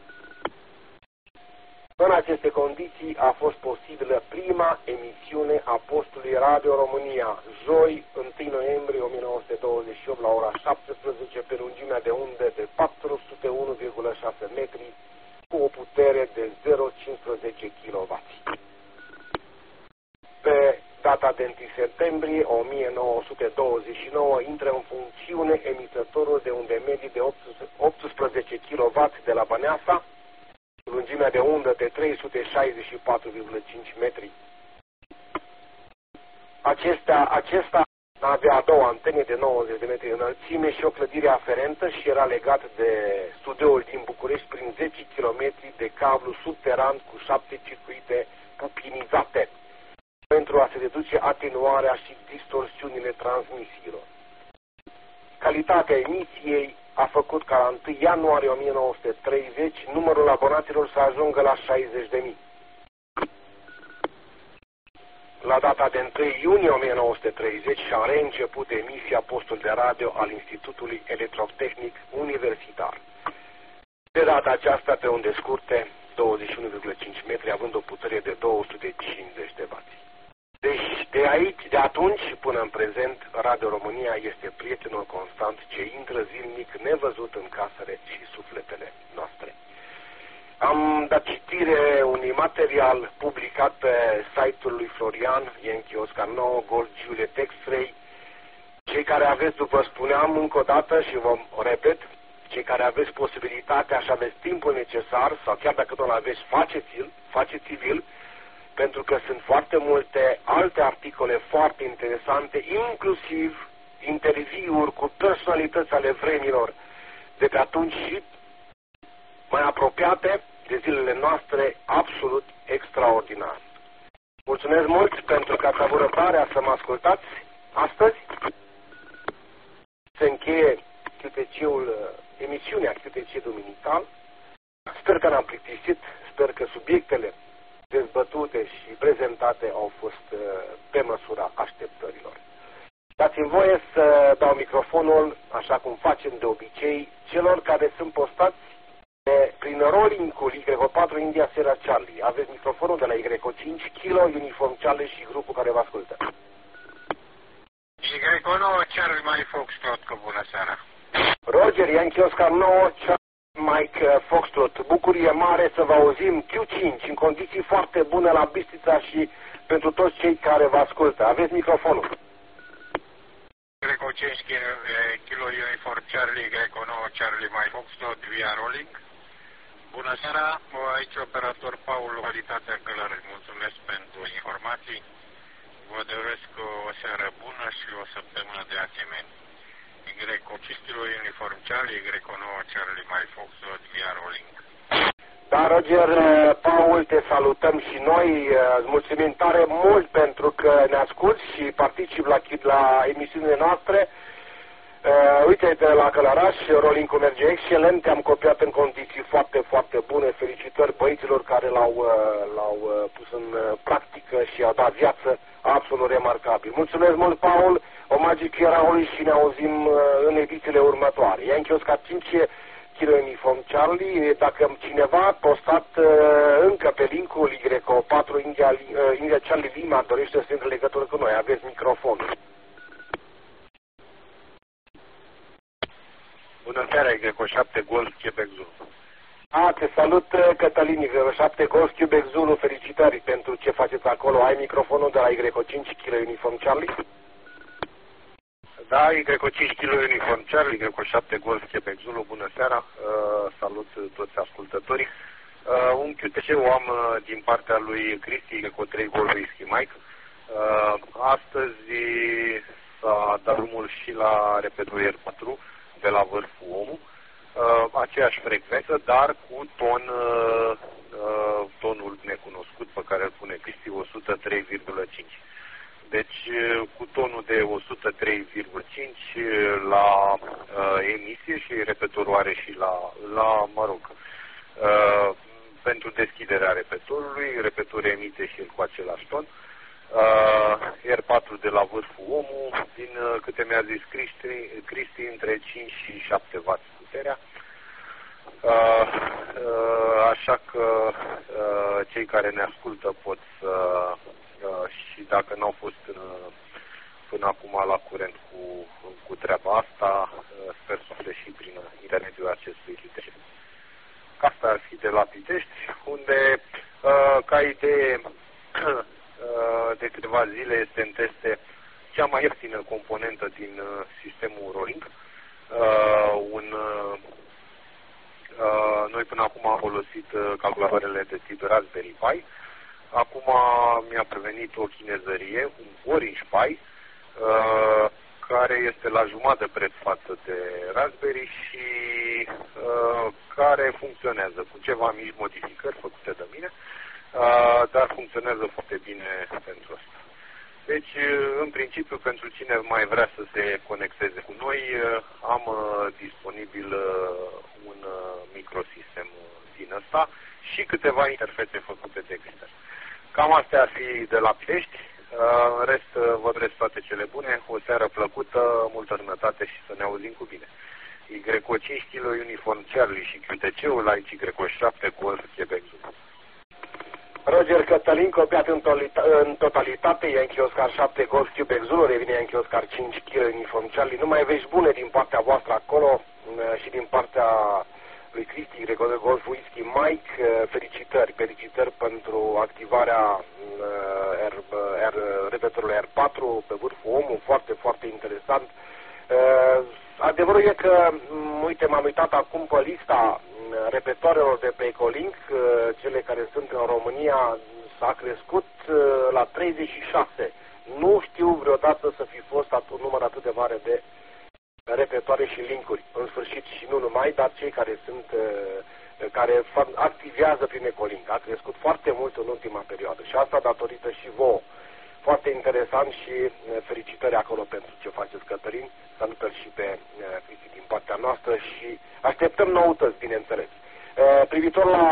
În aceste condiții a fost posibilă prima emisiune a postului Radio România, joi, 1 noiembrie 1928, la ora 17, pe lungimea de undă de 401,6 metri, cu o putere de 0,15 kW. Pe data de 1 septembrie 1929 intră în funcțiune emițătorul de unde medii de 18 kW de la Băneasa, cu lungimea de undă de 364,5 metri. Acesta avea două antene de 90 de metri înălțime și o clădire aferentă și era legat de studioul din București prin 10 km de cablu subteran cu 7 circuite pupinizate pentru a se reduce atenuarea și distorsiunile transmisiilor. Calitatea emisiei a făcut ca la 1 ianuarie 1930 numărul abonaților să ajungă la 60.000. La data de 1 iunie 1930 și-a reînceput emisia postului de radio al Institutului Electrotehnic Universitar. De data aceasta pe unde scurte, 21,5 metri, având o putere de 250 de W. Deci, de atunci până în prezent, Radio România este prietenul constant ce intră zilnic nevăzut în casele și sufletele noastre. Am dat citire unui material publicat pe site-ul lui Florian, e în chiosca nouă, Gold Juliet X-Ray. Cei care aveți, după spuneam încă o dată și vom repet, cei care aveți posibilitatea și aveți timpul necesar, sau chiar dacă nu-l aveți, faceți-l, pentru că sunt foarte multe alte articole foarte interesante, inclusiv interviuri cu personalități ale vremilor de pe atunci și mai apropiate de zilele noastre, absolut extraordinar. Mulțumesc mult pentru că ați avut răbdarea să mă ascultați astăzi. Se încheie emisiunea QTC Duminical. Sper că n-am plictisit, sper că subiectele dezbătute și prezentate au fost pe măsura așteptărilor. Dați-mi voie să dau microfonul, așa cum facem de obicei, celor care sunt postați prin rolling-ul Y4 India Sierra Charlie. Aveți microfonul de la Y5 Kilo Uniform Charlie și grupul care vă ascultă. Y9 Charlie Mike Foxtrot, cu bună seara. Roger, Yankee Oscar 9 Mike Foxtrot. Bucurie mare să vă auzim. Q5 în condiții foarte bune la Bistrița și pentru toți cei care vă ascultă. Aveți microfonul. Y5 Kilo Uniform Charlie, Y9 Charlie Mike Foxtrot via rolling. Bună seara, aici operator Paul, localitatea Călărași. Mulțumesc pentru informații. Vă doresc o seară bună și o săptămână de asemenea. Y5 Kilo Uniform Charlie, Y9 Charlie Mike Foxtrot via rolling. Da, Roger, Paul, te salutăm și noi. Îți mulțumim tare mult pentru că ne asculti și participi la emisiunile noastre. Uite-te la Călăraș, rolling-ul merge excelent, te-am copiat în condiții foarte, foarte bune. Felicitări băieților care l-au pus în practică și au dat viață absolut remarcabil. Mulțumesc mult, Paul, omagic Raului și ne auzim în edițiile următoare. Yankee Oscar 5 Kilo Uniform Charlie, dacă cineva a postat încă pe linkul Y4 India Charlie Lima dorește să intre legătură cu noi, aveți microfonul. Bună seara, Y7 Golf Quebec Zulu. Te salut, Cătălin, Y7 Golf Quebec Zulu, felicitări pentru ce faceți acolo. Ai microfonul de la Y5 Kilo Uniform Charlie? Da, Y5 Kilo Uniform Charlie, Y7 Golf Quebec Zulu, bună seara, salut toți ascultătorii. Un QTC am din partea lui Cristi, Y3 Golf Whisky Mike. Astăzi s-a dat drumul și la repetul R4 de la vârful Omul, aceeași frecvență, dar cu tonul necunoscut pe care îl pune Cristi, 103,5. Deci cu tonul de 103,5 la emisie și repetorul are și pentru deschiderea repetorului, repetorul emite și el cu același ton. R4 de la vârful Omul, din câte mi-a zis Cristi, între 5 și 7 W puterea. Așa că cei care ne ascultă pot să, și dacă n-au fost până acum la curent cu treaba asta, sper să afle și prin intermediul acestui QTC. Asta ar fi de la Pitești, unde, ca idee, de câteva zile este în teste cea mai ieftină componentă din sistemul rolling. Noi până acum am folosit calculatoarele de tip Raspberry Pi. Acum mi-a prevenit o chinezărie, un Orange Pi, care este la jumătate de preț față de Raspberry și care funcționează cu ceva mici modificări făcute de mine, dar funcționează foarte bine pentru asta. Deci, în principiu, pentru cine mai vrea să se conecteze cu noi, am disponibil un microsistem din ăsta și câteva interfețe făcute de extern. Cam astea ar fi de la Pitești. În rest, vă doresc toate cele bune, o seară plăcută, multă sănătate și să ne auzim cu bine. Y5 Kilo Uniform Charlie și QTC-ul aici Y7 Golf Quebec Zulu. Roger Cătălin, copiat în totalitate, Yankee Oscar 7 Golf Quebec Zulu, revine Yankee Oscar 5 Kilo Uniform Charlie. Numai vești bune din partea voastră acolo și din partea lui Cristi, Golf Whisky Mike. Felicitări pentru activarea repetorului R4 pe vârful Omul, foarte, foarte interesant. Adevărul e că, uite, m-am uitat acum pe lista repetoarelor de pe Ecolink, cele care sunt în România, s-a crescut la 36. Nu știu vreodată să fi fost un număr atât de mare de repetoare și linkuri, în sfârșit și nu numai, dar cei care activează prin Ecolink. A crescut foarte mult în ultima perioadă și asta datorită și vouă. Foarte interesant și felicitări acolo pentru ce faceți, Cătălin. Salutări și pe Cristi din partea noastră și așteptăm noutăți, bineînțeles. Privitor la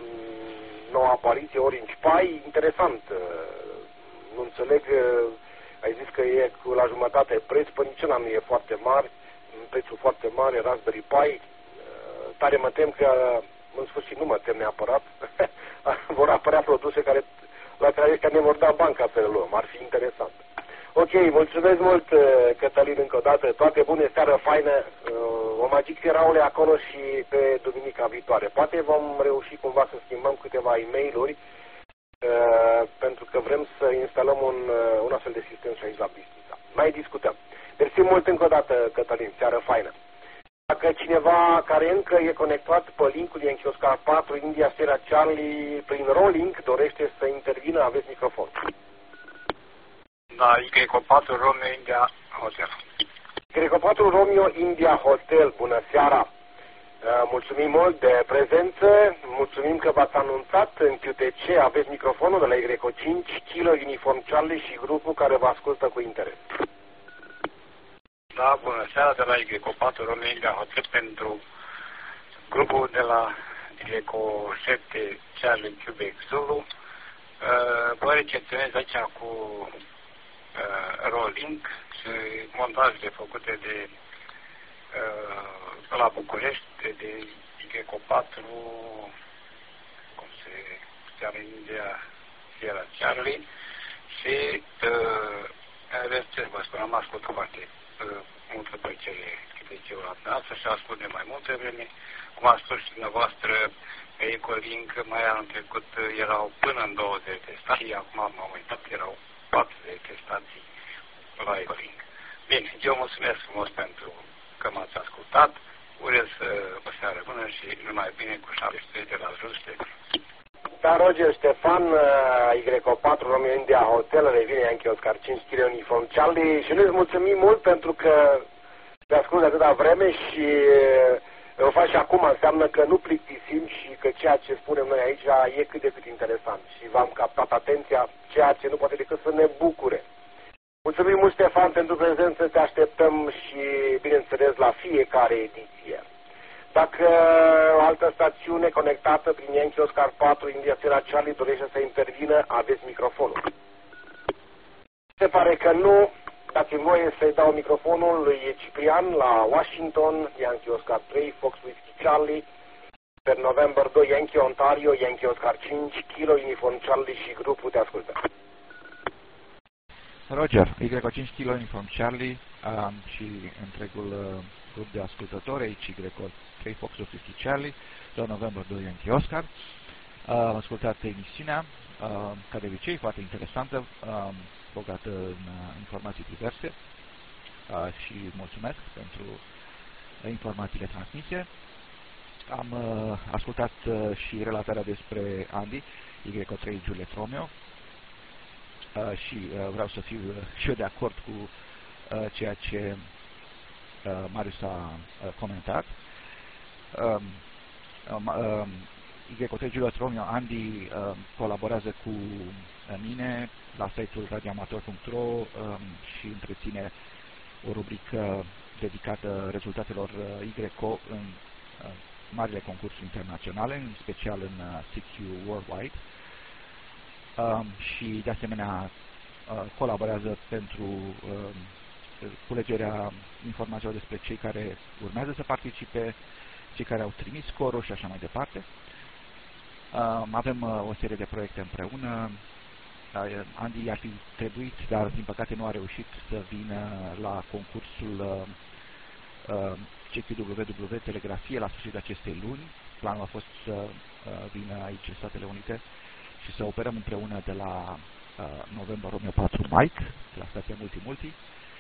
noua apariție Orange Pi, interesant. Nu înțeleg ai zis că e la jumătate preț, păi nici nu e foarte mare, prețul foarte mare, Raspberry Pi. Tare mă tem că, în sfârșit nu mă tem neapărat, vor apărea produse la care ne vor da bani ca să le luăm. Ar fi interesant. Ok, mulțumesc mult, Cătălin, încă o dată. Toate bune, seară faină. O Magic Raule acolo și pe duminica viitoare. Poate vom reuși cumva să schimbăm câteva e-mail-uri, pentru că vrem să instalăm un astfel de sistem și aici la Bistrița. Mai discutăm. Mersi mult încă o dată, Cătălin, seară faină. Dacă cineva care încă e conectat pe linkul din Oscar 4 India Sierra Charlie prin rolling dorește să intervină, aveți microfon. Da, Greco 4 Romeo India Hotel. Greco 4 Romeo India Hotel, bună seara! Mulțumim mult de prezență, mulțumim că v-ați anunțat în QTC, aveți microfonul de la Greco 5, Kilo Uniform Charlie și grupul care vă ascultă cu interes. Da, bună seara, de la Greco 4 Romeo India Hotel pentru grupul de la Greco 7 Charlie Quebec Zulu. Vă recepționez aici cu rolling și montajele făcute de la București, de Greco 4, cum se cheamă în India Sierra Charlie și în rest, ce vă spun, am ascultat foarte multă plăcere câte la dumneavoastră și ascult de mai multe vreme. Cum a spus și dumneavoastră, Ecolink mai anul trecut erau până în 20 de stații, acum m-am uitat, erau 40 de stații la Ecolink. Bine, eu mulțumesc frumos pentru că m-ați ascultat, urez o seară bună și numai bine cu 17 de la Juste. Da, Roger Ștefan, Y4 Romeo India Hotel, revine Yankee Oscar 5 Kilo Uniform Charlie și noi îți mulțumim mult pentru că te ascult de atâta vreme și o faci acum, înseamnă că nu plictisim și că ceea ce spunem noi aici e cât de cât interesant și v-am captat atenția, ceea ce nu poate decât să ne bucure. Mulțumim mult, Ștefan, pentru prezență, te așteptăm și, bineînțeles, la fiecare ediție. Dacă o altă stațiune conectată prin Yankee Oscar 4 India Sierra Charlie dorește să intervină, aveți microfonul. Se pare că nu. Dați-mi voie să-i dau microfonul lui Ciprian la Washington, Yankee Oscar 3, Fox Whiskey Charlie, per November 2, Yankee Ontario, Yankee Oscar 5, Kilo Uniform Charlie și grupul te ascultă. Roger, Y5 Kilo Uniform Charlie și întregul grup de ascultători aici, Y3 Fox Whiskey Charlie, la November 2, Yankee Oscar. Am ascultat emisiunea, ca de obicei, foarte interesantă, bogată în informații diverse și mulțumesc pentru informațiile transmise. Am ascultat și relatarea despre Andy, Y3 Juliet Romeo, și vreau să fiu și eu de acord cu ceea ce Marius a comentat. Y3 Juliet Romeo, Andy colaborează cu mine la site-ul radioamator.ro și întreține o rubrică dedicată rezultatelor YCO în marile concursuri internaționale, în special în CQ Worldwide, și de asemenea colaborează pentru culegerea informațiilor despre cei care urmează să participe, cei care au trimis scorul și așa mai departe. Avem o serie de proiecte împreună. Andy ar fi trebuit, dar din păcate nu a reușit să vină la concursul CQWW Telegrafie la sfârșitul acestei luni. Planul a fost să vină aici în Statele Unite și să operăm împreună de la November Romeo 4 Mike, de la stația Multi.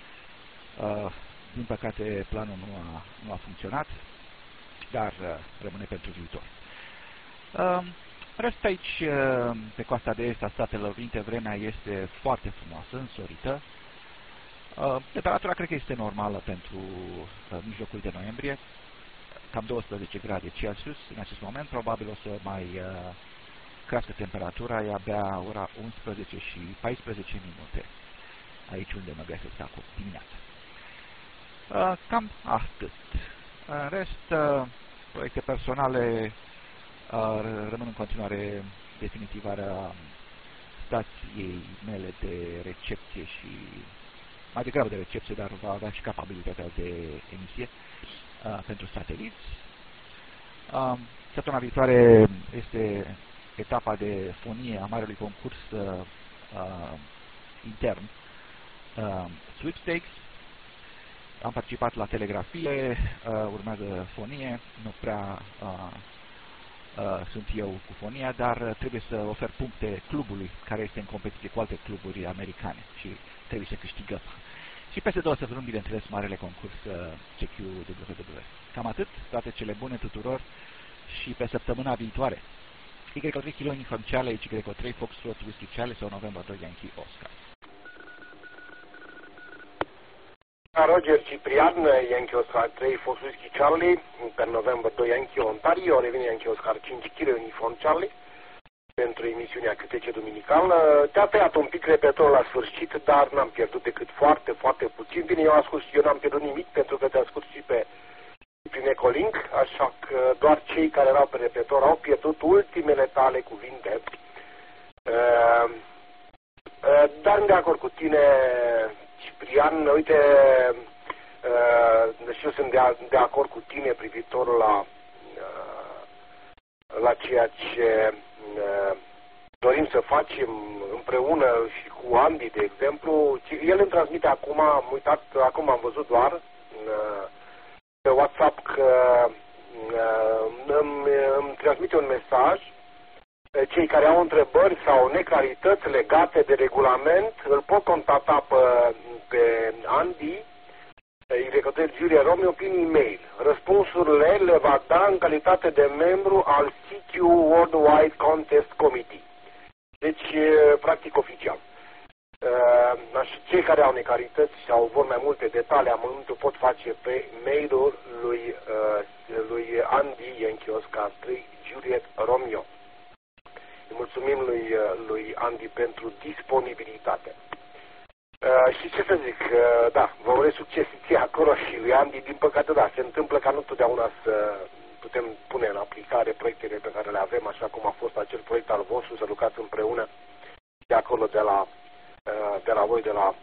Din păcate planul nu a funcționat, dar rămâne pentru viitor. Rest aici, pe coasta de est a Statelor Unite, vremea este foarte frumoasă, însorită. Temperatura cred că este normală pentru mijlocul de noiembrie, cam 12 grade Celsius în acest moment. Probabil o să mai crească temperatura, e abia ora 11 și 14 minute, aici unde mă găsesc acum dimineața. Cam atât. În rest, proiecte personale, rămân în continuare definitivarea stației mele de recepție și mai degrabă de recepție, dar va avea și capabilitatea de emisie pentru sateliți. Săptămâna viitoare este etapa de fonie a marelui concurs intern Sweepstakes. Am participat la telegrafie, urmează fonie, nu prea sunt eu cu fonia, dar trebuie să ofer puncte clubului care este în competiție cu alte cluburi americane și trebuie să câștigăm. Și peste 2 săptămâni, bineînțeles, marele concurs CQWW. Cam atât, toate cele bune tuturor și pe săptămâna viitoare. Y3 Kilo Uniform Charlie, Y3 Foxtrot Whiskey Charlie sau November 2 Yankee Oscar. Roger Ciprian, Yankee Oscar 3 Fox Whiskey Charlie, pe November 2 Yankee Ontario, revine Yankee Oscar 5 Kilo Uniform Charlie pentru emisiunea QTC duminical. Te-a tăiat un pic repetitorul la sfârșit, dar n-am pierdut decât foarte, foarte puțin. Bine, eu n-am pierdut nimic pentru că te-am ascult și prin Ecolink, așa că doar cei care erau pe repetitor au pierdut ultimele tale cuvinte. Dar de acord cu tine, Ciprian, uite, și eu sunt de acord cu tine privitor la ceea ce dorim să facem împreună și cu Andy, de exemplu. El îmi transmite acum, am uitat, acum am văzut doar pe WhatsApp că îmi transmite un mesaj. Cei care au întrebări sau neclarități legate de regulament îl pot contacta pe Andy Y3 Julia Romeo prin e-mail. Răspunsurile le va da în calitate de membru al CQ Worldwide Contest Committee. Deci, practic oficial. Cei care au neclarități sau vor mai multe detalii, amănuntul pot face pe mail-ul lui Andy Yankee Oscar 3 Juliet Romeo. Îi mulțumim lui Andy pentru disponibilitate. Și ce să zic, da, vă urez succes ție acolo și lui Andy. Din păcate, da, se întâmplă ca nu totdeauna să putem pune în aplicare proiectele pe care le avem, așa cum a fost acel proiect al vostru, să lucrați împreună de acolo, de la voi, de la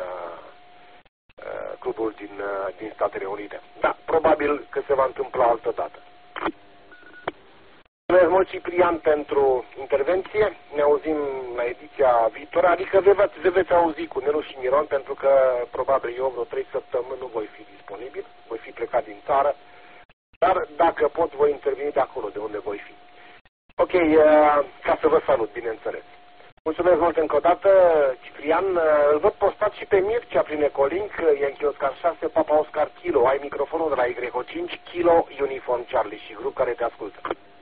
clubul din Statele Unite. Da, probabil că se va întâmpla altă dată. Mulțumesc mult, Ciprian, pentru intervenție. Ne auzim la ediția viitoare, adică veți auzi cu Nelu și Miron, pentru că probabil eu vreo 3 săptămâni nu voi fi disponibil, voi fi plecat din țară, dar dacă pot, voi interveni de acolo, de unde voi fi. Ok, ca să vă salut, bineînțeles. Mulțumesc mult încă o dată, Ciprian. Îl văd postat și pe Mircea prin Ecolink, Yankee Oscar 6, Papa Oscar Kilo. Ai microfonul de la Y5 Kilo Uniform Charlie și grup care te ascultă.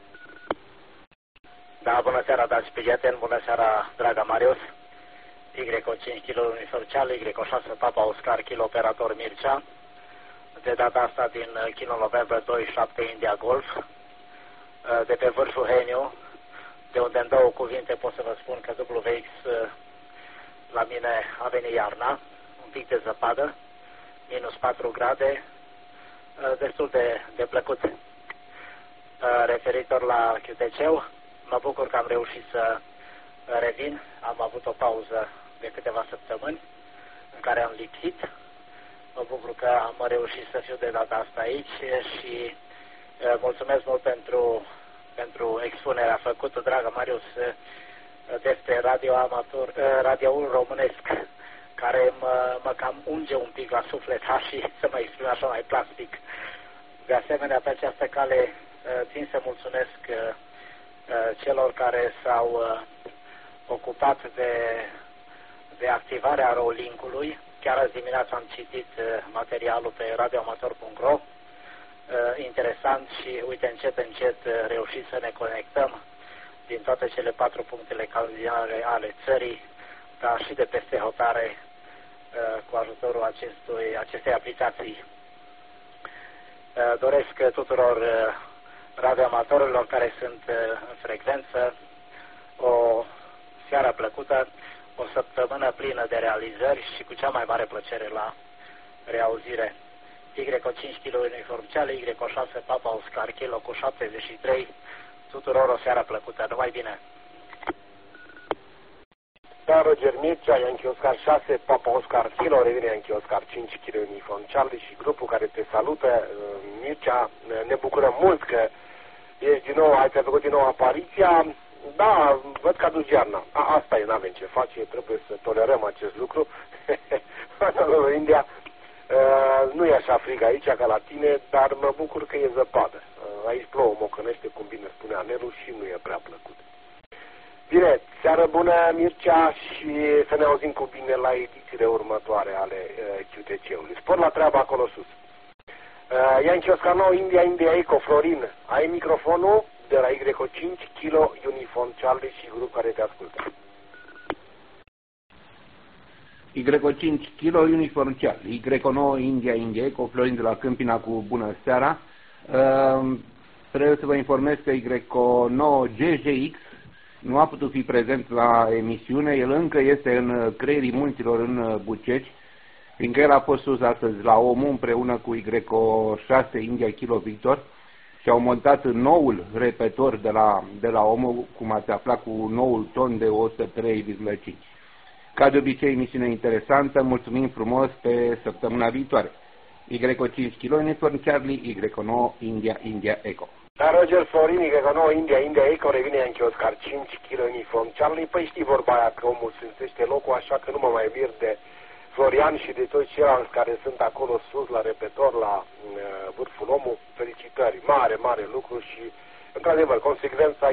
Da, bună seara, dragi prieteni, bună seara, draga Marius. Y5 Kilo Uniform Charlie, Y6 Papa Oscar Kilo operator Mircea. De data asta din Kilo November 27 India Golf, de pe vârful Heniu, de unde în 2 cuvinte pot să vă spun că WX la mine a venit iarna, un pic de zăpadă, minus 4 grade, destul de plăcut. Referitor la QTC-ul, mă bucur că am reușit să revin, am avut o pauză de câteva săptămâni în care am lipsit. Mă bucur că am reușit să fiu de data asta aici și mulțumesc mult pentru expunerea făcută, dragă Marius, despre radioul românesc, care mă cam unge un pic la suflet, și să mă exprim așa mai plastic. De asemenea, pe această cale țin să mulțumesc celor care s-au ocupat de activarea rolling-ului. Chiar azi dimineața am citit materialul pe radioamator.ro, interesant, și uite, încet reușit să ne conectăm din toate cele 4 punctele cardinale ale țării, dar și de peste hotare, cu ajutorul acestei aplicații. Doresc tuturor radioamatorilor care sunt în frecvență o seară plăcută, o săptămână plină de realizări și cu cea mai mare plăcere la reauzire. Y5 Kilo Uniform Charlie, Y6 Papa Oscar Kilo cu 73, tuturor o seară plăcută, numai bine! Da, Roger Mircea, Yankee Oscar 6, Papa Oscar Kilo, revine Yankee Oscar 5, Kilo Uniform Charlie și grupul care te salută. Mircea, ne bucurăm mult că ești din nou, ai făcut din nou apariția. Da, văd că aduci iarna. Asta e, n-avem ce face, trebuie să tolerăm acest lucru. În India nu e așa frig aici ca la tine, dar mă bucur că e zăpadă. Aici plouă, mocănește, cum bine spunea Nelu, și nu e prea plăcut. Bine, seară bună, Mircea, și să ne auzim cu bine la edițiile următoare ale QTC-ului. Spor la treabă acolo sus. Yankee Oscar 9, India Eco, Florin, ai microfonul de la Y5, Kilo Uniform Charlie și grup care te ascultă. Y5, Kilo Uniform Charlie, Y9, India Eco, Florin de la Câmpina cu bună seara. Trebuie să vă informez că Y9 GGX nu a putut fi prezent la emisiune, el încă este în Creierii Munților în Buceci, fiindcă el a fost sus astăzi la OMU împreună cu Y6 India Kilo Victor și au montat noul repetor de la OMU, cum ați aflat, cu noul ton de 103,5. Ca de obicei, emisiune interesantă, mulțumim frumos, pe săptămâna viitoare. Y5 Kilo Uniform Charlie, Y9 India Eco. Da, Roger Florin, Y9 India Eco, revine Yankee Oscar 5, Kilo Uniform Charlie. Păi știi vorba aia că omul sfințește locul, așa că nu mă mai mir de Florian și de toți ceilalți care sunt acolo sus la repetor, la vârful omul. Felicitări, mare lucru și, într-adevăr, consecvența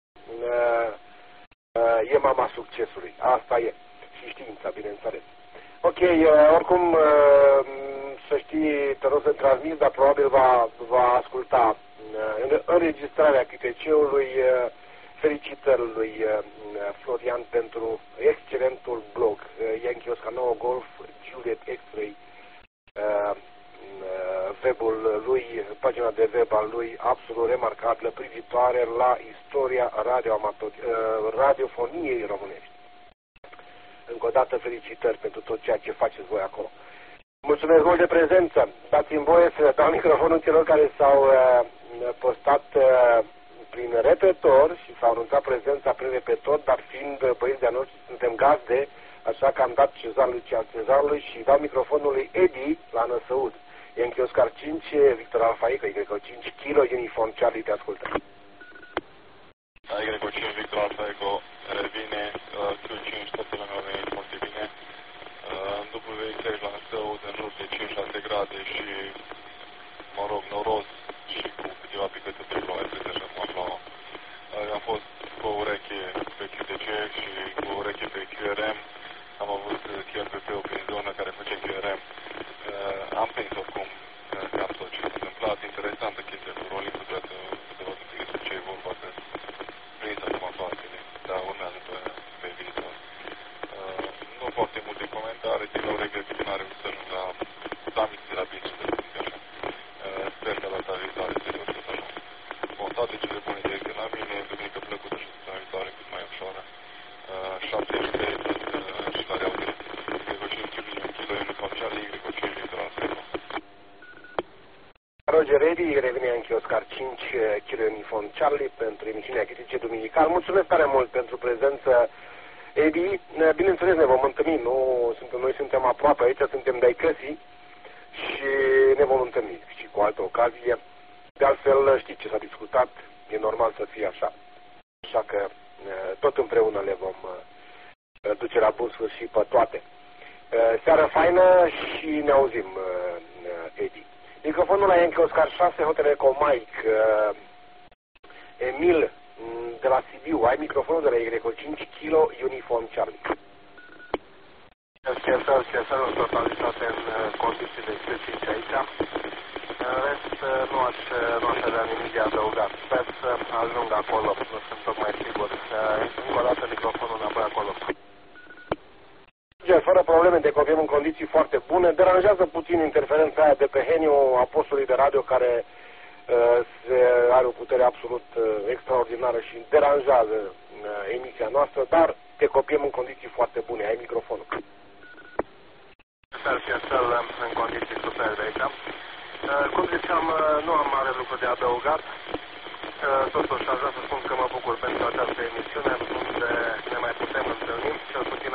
e mama succesului. Asta e. Și știința, bineînțeles. Ok, oricum, să știi, te rog să transmis, dar probabil va asculta înregistrarea QTC-ului. Felicitări lui Florian pentru excelentul blog Yankee Oscar 9 Golf Juliet X-Ray, webul lui, pagina de web al lui, absolut remarcabilă, privitoare la istoria radiofoniei românești. Încă o dată felicitări pentru tot ceea ce faceți voi acolo. Mulțumesc mult de prezență. Dați-mi voie să dau microfonul celor care s-au postat prin repetor și s-au anunțat prezența prin repetor, dar fiind băieți de-a noștri, suntem gazde, așa că am dat cezarului ce al cezarului și dau microfonul lui Edi la Năsăud. Yankee Oscar 5, Victor Alfa Eco, Y5, Kilo Uniform Charlie, te ascultă. Y5, Victor Alfa Eco, revine, Q5, toată lumea venit foarte bine. În W30 la Năsăud, în jur de 5-6 grade și, mă rog, noros și cu câteva picăte de ploaie, așa cum aflam. Am fost cu o ureche pe QTC și cu o ureche pe QRM. Am avut chiar PP-ul prin zonă care face QRM. Am prins oricum cam tot ce s-a întâmplat. Interesantă chestia cu rolling-ul, trebuie să văd despre ce e vorba, că prins acum faptele, dar urmează pe viitor. Nu foarte multe comentarii, din nou regret că n-are să ajung la mizerabil, să zic așa. Sper că data viitoare să reușesc să ajung. Bun, toate cele bune de la mine, duminică plăcută și săptămâna viitoare cât mai ușoară. 700 și la reaudire. Y5 Kilo Uniform Charlie, Y5 Victor Alfa Eco. Roger Eddy, revine Yankee Oscar 5, Kilo Uniform Charlie pentru emisiunea QTC Duminical. Mulțumesc tare mult pentru prezență, Eddy. Bineînțeles, ne vom întâlni, noi suntem aproape aici, suntem de-ai căsii și ne vom întâlni și cu altă ocazie. De altfel, știi ce s-a discutat, e normal să fie așa. Așa că tot împreună le vom duce la bun sfârșit pe toate. Seară faină și ne auzim, Eddy. Microfonul la Yankee Oscar 6, Hotel Eco Mike, Emil de la Sibiu, ai microfonul de la Y5 Kilo Uniform Charlie. SSL totalitate în condiții de exerciții aici. În rest, nu aș avea nimic de adăugat. Sper să ajung acolo, nu sunt tocmai sigur. Încă o dată microfonul înapoi acolo. Fără probleme, decopiem în condiții foarte bune. Deranjează puțin interferența aia de pe Heniu a postului de radio care are o putere absolut extraordinară și deranjează emisia noastră, dar decopiem în condiții foarte bune. Ai microfonul. SSL în condiții superbe aici. Cum ziceam, nu am mare lucru de adăugat. Totuși, aș vrea să spun că mă bucur pentru această emisiune unde ne mai putem întâlni, cel puțin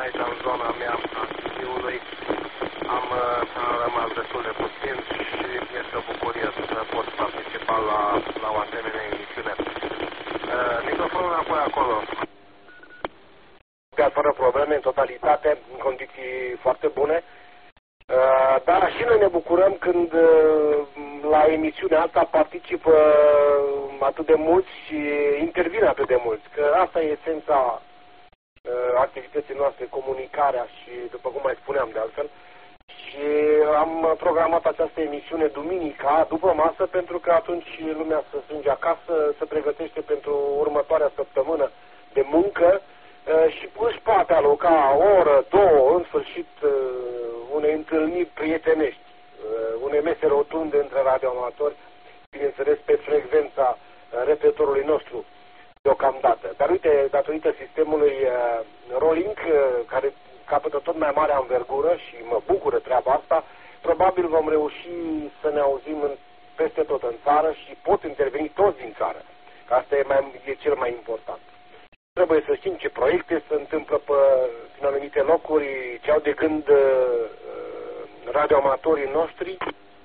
chiar fără probleme, în totalitate, în condiții foarte bune. Dar și noi ne bucurăm când la emisiunea asta participă atât de mulți și intervin atât de mulți, că asta e esența activității noastre, comunicarea și, după cum mai spuneam de altfel, și am programat această emisiune duminica, după masă, pentru că atunci lumea se strânge acasă, se pregătește pentru următoarea săptămână de muncă și își poate aloca o oră, două, în sfârșit, unei întâlniri prietenești, unei mese rotunde între radioamatori, bineînțeles pe frecvența repetorului nostru deocamdată. Dar uite, datorită sistemului rolling, care capătă tot mai mare anvergură și mă bucură treaba asta, probabil vom reuși să ne auzim peste tot în țară și pot interveni toți din țară. Că asta e cel mai important. Trebuie să știm ce proiecte se întâmplă în anumite locuri, ce au de gând radioamatorii noștri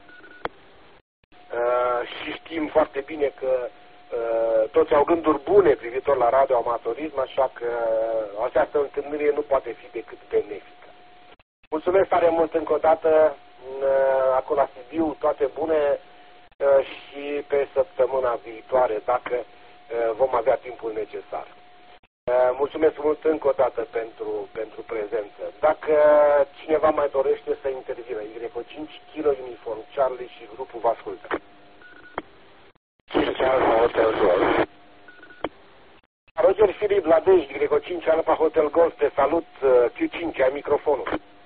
și știm foarte bine că toți au gânduri bune privitor la radioamatorism, așa că această întâlnire nu poate fi decât benefică. Mulțumesc tare mult încă o dată, acolo la Sibiu, toate bune și pe săptămâna viitoare, dacă vom avea timpul necesar. Mulțumesc mult încă o dată pentru prezență. Dacă cineva mai dorește să intervină, Y5 Kilo Uniform Charlie și grupul vă ascultă. 5 Alpha Hotel Golf. Roger Filip la Dej, Y5 Alpha Hotel Golf, te salut, Q5, ai microfonul.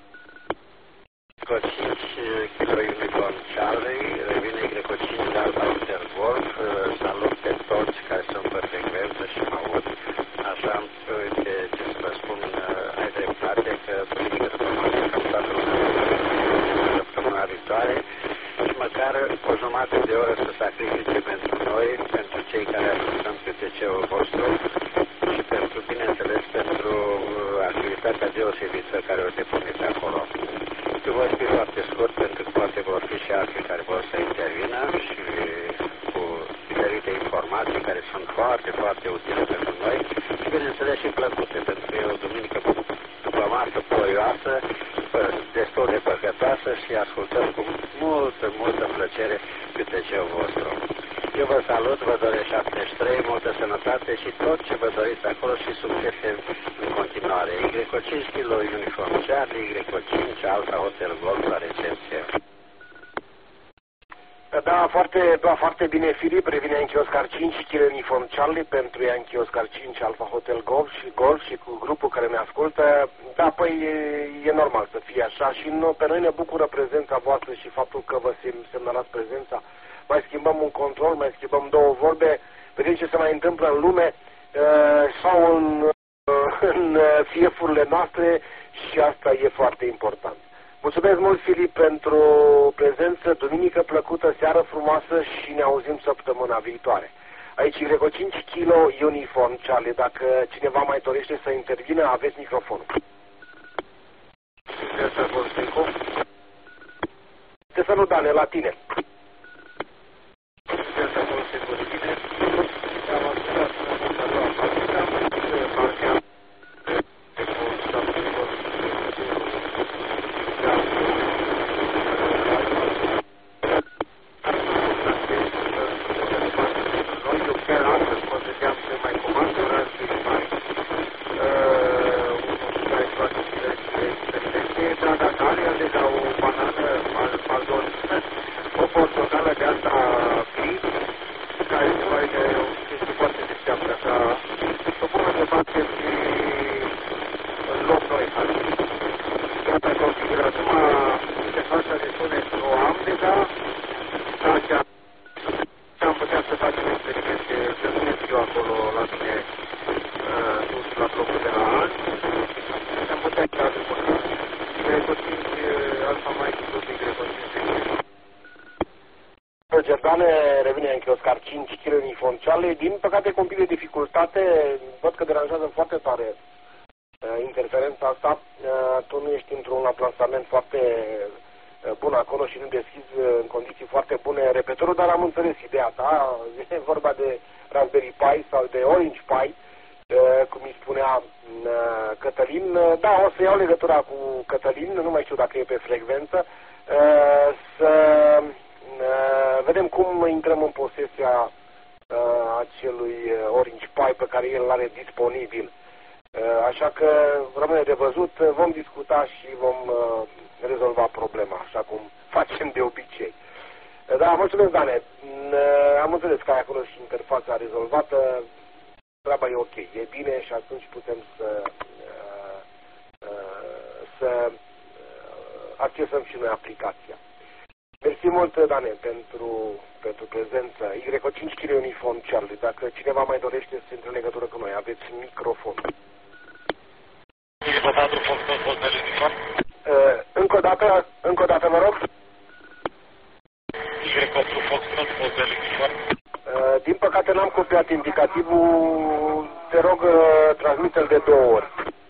Y5 Kilo Uniform Charlie, revine Y5 Alpha Hotel Golf, salut pe toți care sunt pe frecvență și mă aud. Așa, uite ce să vă spun, ai dreptate că duminică după masă cam toată săptămâna viitoare și măcar o jumătate de oră să sacrifice pentru noi, pentru cei care ascultăm QTC-ul vostru și pentru, bineînțeles, pentru activitatea deosebită care o depuneți acolo. Eu voi fi foarte scurt pentru că poate vor fi și alții care vor să intervină și cu diferite informații care sunt foarte, foarte utile pentru noi și, bineînțeles, și plăcute, pentru că e o duminică după masă ploioasă, destul de păcătoasă și ascultăm cu multă, multă plăcere QTC-ul vostru. Eu vă salut, vă doresc 73, multă sănătate și tot ce vă doriți acolo și succese în continuare. Y5 Kilo Uniform Charlie, Y5 Alpha Hotel Golf la recepție. Da, foarte bine, Filip, revine Yankee Oscar 5 Kilo Uniform Charlie pentru Yankee Oscar 5 Alpha Hotel Golf și cu grupul care ne ascultă. Da, păi e normal să fie așa și pe noi ne bucură prezența voastră și faptul că vă semnalați prezența. Mai schimbăm un control, mai schimbăm două vorbe, vedem ce se mai întâmplă în lume sau în fiefurile noastre și asta e foarte important. Mulțumesc mult, Filip, pentru prezență, duminică plăcută, seară frumoasă și ne auzim săptămâna viitoare. Aici Y5 Kilo Uniform Charlie, dacă cineva mai dorește să intervină, aveți microfonul. Te salut, Dane, la tine. Gerdoane, revine Yankee Oscar 5 Kilo Uniform Charlie. Din păcate, cu un pic de dificultate, văd că deranjează foarte tare interferența asta. Tu nu ești într-un amplasament foarte bun acolo și nu deschizi în condiții foarte bune repetorul, dar am înțeles ideea ta. E vorba de Raspberry Pi sau de Orange Pi, cum îi spunea spunea Cătălin. Da, o să iau legătura cu Cătălin, nu mai știu dacă e pe frecvență, să vedem cum intrăm în posesia acelui Orange Pi pe care el l-are disponibil. Așa că rămâne de văzut, vom discuta și vom rezolva problema, așa cum facem de obicei. Da, mulțumesc, Dane. Am înțeles că ai acolo și interfața rezolvată. Treaba e ok, e bine și atunci putem să accesăm și noi aplicația. Mersi mult, Dane, pentru prezență. Y5 kg uniform Charlie. Dacă cineva mai dorește să intre în legătură cu noi, aveți microfon. Încă o dată, vă rog. Din păcate n-am copiat indicativul. Te rog, transmite-l de 2 ori.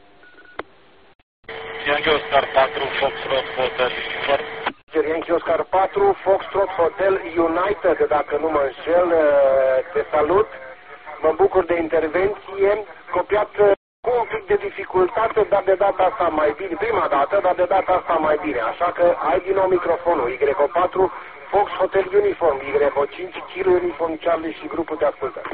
Yankee Oscar 4, Foxtrot Hotel Uniform. Yankee Oscar 4, Foxtrot Hotel United, dacă nu mă înșel, te salut. Mă bucur de intervenție. Copiat cu un pic de dificultate, dar de data asta mai bine. Prima dată, dar de data asta mai bine. Așa că ai din nou microfonul. Y4, Fox Hotel Uniform, Y5 kg Uniform Charlie și grupul de ascultare.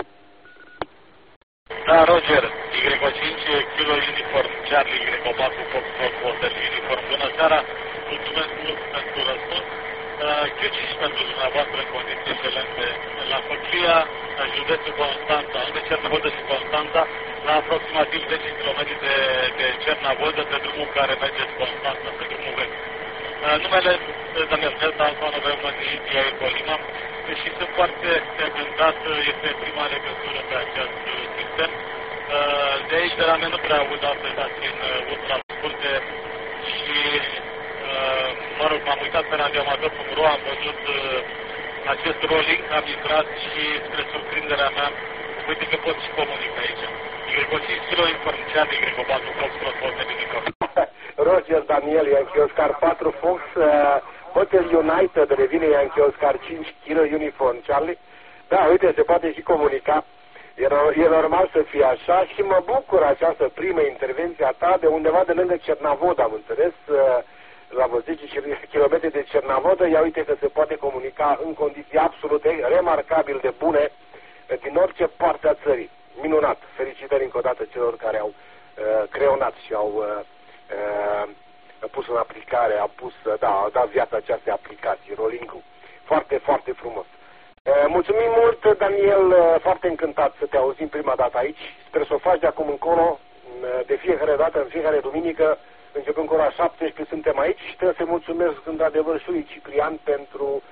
Da, Roger, Y5 kg Uniform Charlie, Y4 Fox Hotel Uniform. Bună seara, mulțumesc mult pentru răspuns. Q5 pentru dumneavoastră în condiții excelente la Făclia, județul Constanța, între Cernavodă și Constanța, la aproximativ 10 km de Cernavodă, pe drumul care mergeți Constanța, pe drumul vechi. Numele Daniel Delta, Alfa November India Colima, și sunt foarte încântat, este prima legătură pe acest sistem. De aici, de la mine, nu prea aud astăzi în ultra scurte și, mă rog, m-am uitat pe radioamator.ro, am văzut acest rolling, am intrat și, spre surprinderea mea, uite că pot și comunic aici. Y5 kg Uniform Charlie, Y4 Fox Hotel Uniform. Roger Daniel, Yankee Oscar 4 Fox Hotel United, revine Yankee Oscar 5 kg Uniform Charlie. Da, uite, se poate și comunica. E normal să fie așa și mă bucur această primă intervenție a ta de undeva de lângă Cernavodă, am înțeles, la 10 km de Cernavodă. Ia uite că se poate comunica în condiții absolut remarcabil de bune din orice parte a țării. Minunat! Felicitări încă o dată celor care au creonat și au pus în aplicare, au dat viața acestei aplicații, rolling-ul. Foarte, foarte frumos. Mulțumim mult, Daniel, foarte încântat să te auzim prima dată aici. Sper să o faci de acum încolo, de fiecare dată, în fiecare duminică, începând cu ora 17, suntem aici și trebuie să mulțumesc într-adevăr și lui Ciprian pentru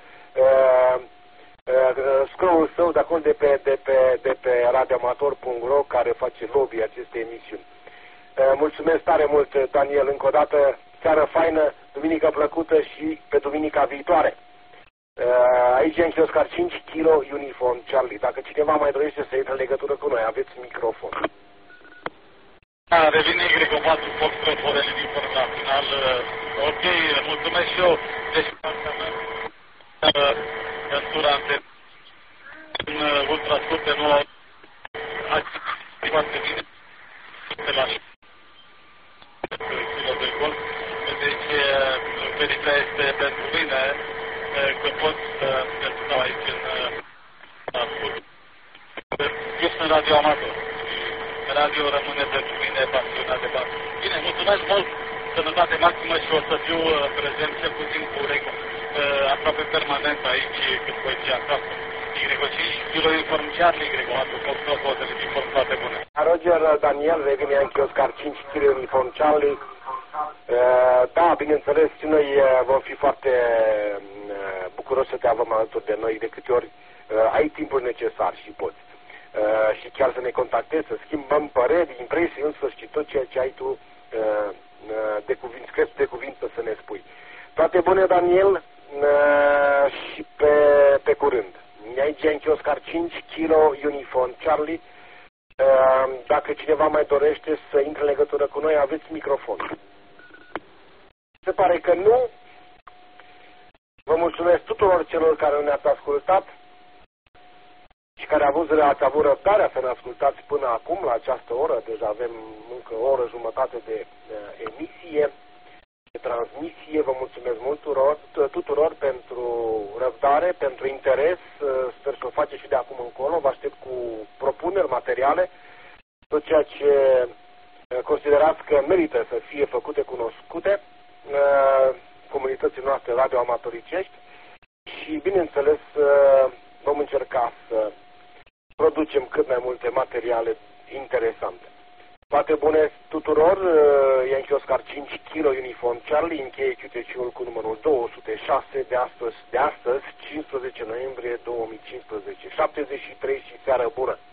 scroll-ul său de acolo de pe radioamator.ro care face lobby acestei emisiuni. Mulțumesc tare mult, Daniel, încă o dată, seară faină, duminică plăcută și pe duminica viitoare. Aici e Yankee Oscar 5 kg Uniform Charlie. Dacă cineva mai dorește să intre în legătură cu noi, aveți microfon. Revine Y4 Fox Hotel Uniform la final. Ok, mulțumesc și eu. Deci, partea mea, în tura anterior, în ultra scurte, nu ați foarte bine. De la kilo de gol. Deci, fericea este pentru mine că pot să stau aici în eu sunt radioamator. Radio rămâne pentru mine pasionat de bani. Bine, mulțumesc mult, sănătate maximă și o să fiu prezent cel puțin cu urechi aproape permanent aici cât voi fi acasă. Y5 kg Uniform Charlie, Y4 Fox Hotel Uniform, toate bune. Roger Daniel, revine Yankee Oscar 5 kg Uniform Charlie. Da, bineînțeles, și noi vom fi foarte bucuroși să te avem alături de noi de câte ori ai timpul necesar și poți. Și chiar să ne contactezi, să schimbăm păreri, impresii, în sfârșit, tot ceea ce ai tu de cuvință să ne spui. Toate bune, Daniel, și pe curând. Aici Yankee Oscar 5 kg Uniform Charlie. Dacă cineva mai dorește să intre în legătură cu noi, aveți microfon. Se pare că nu. Vă mulțumesc tuturor celor care ne-ați ascultat și care ați avut răbdarea să ne ascultați până acum, la această oră. Deja avem încă o oră jumătate de emisie, de transmisie. Vă mulțumesc mult tuturor pentru răbdare, pentru interes. Sper să o faceți și de acum încolo. Vă aștept cu propuneri, materiale, tot ceea ce considerați că merită să fie făcute cunoscute comunității noastre radioamatoricești și, bineînțeles, vom încerca să producem cât mai multe materiale interesante. Toate bune tuturor, e în Chioscar 5 kg Uniform Charlie, încheie QTC-ul cu numărul 206 de astăzi, 15 noiembrie 2015, 73 și seară bună!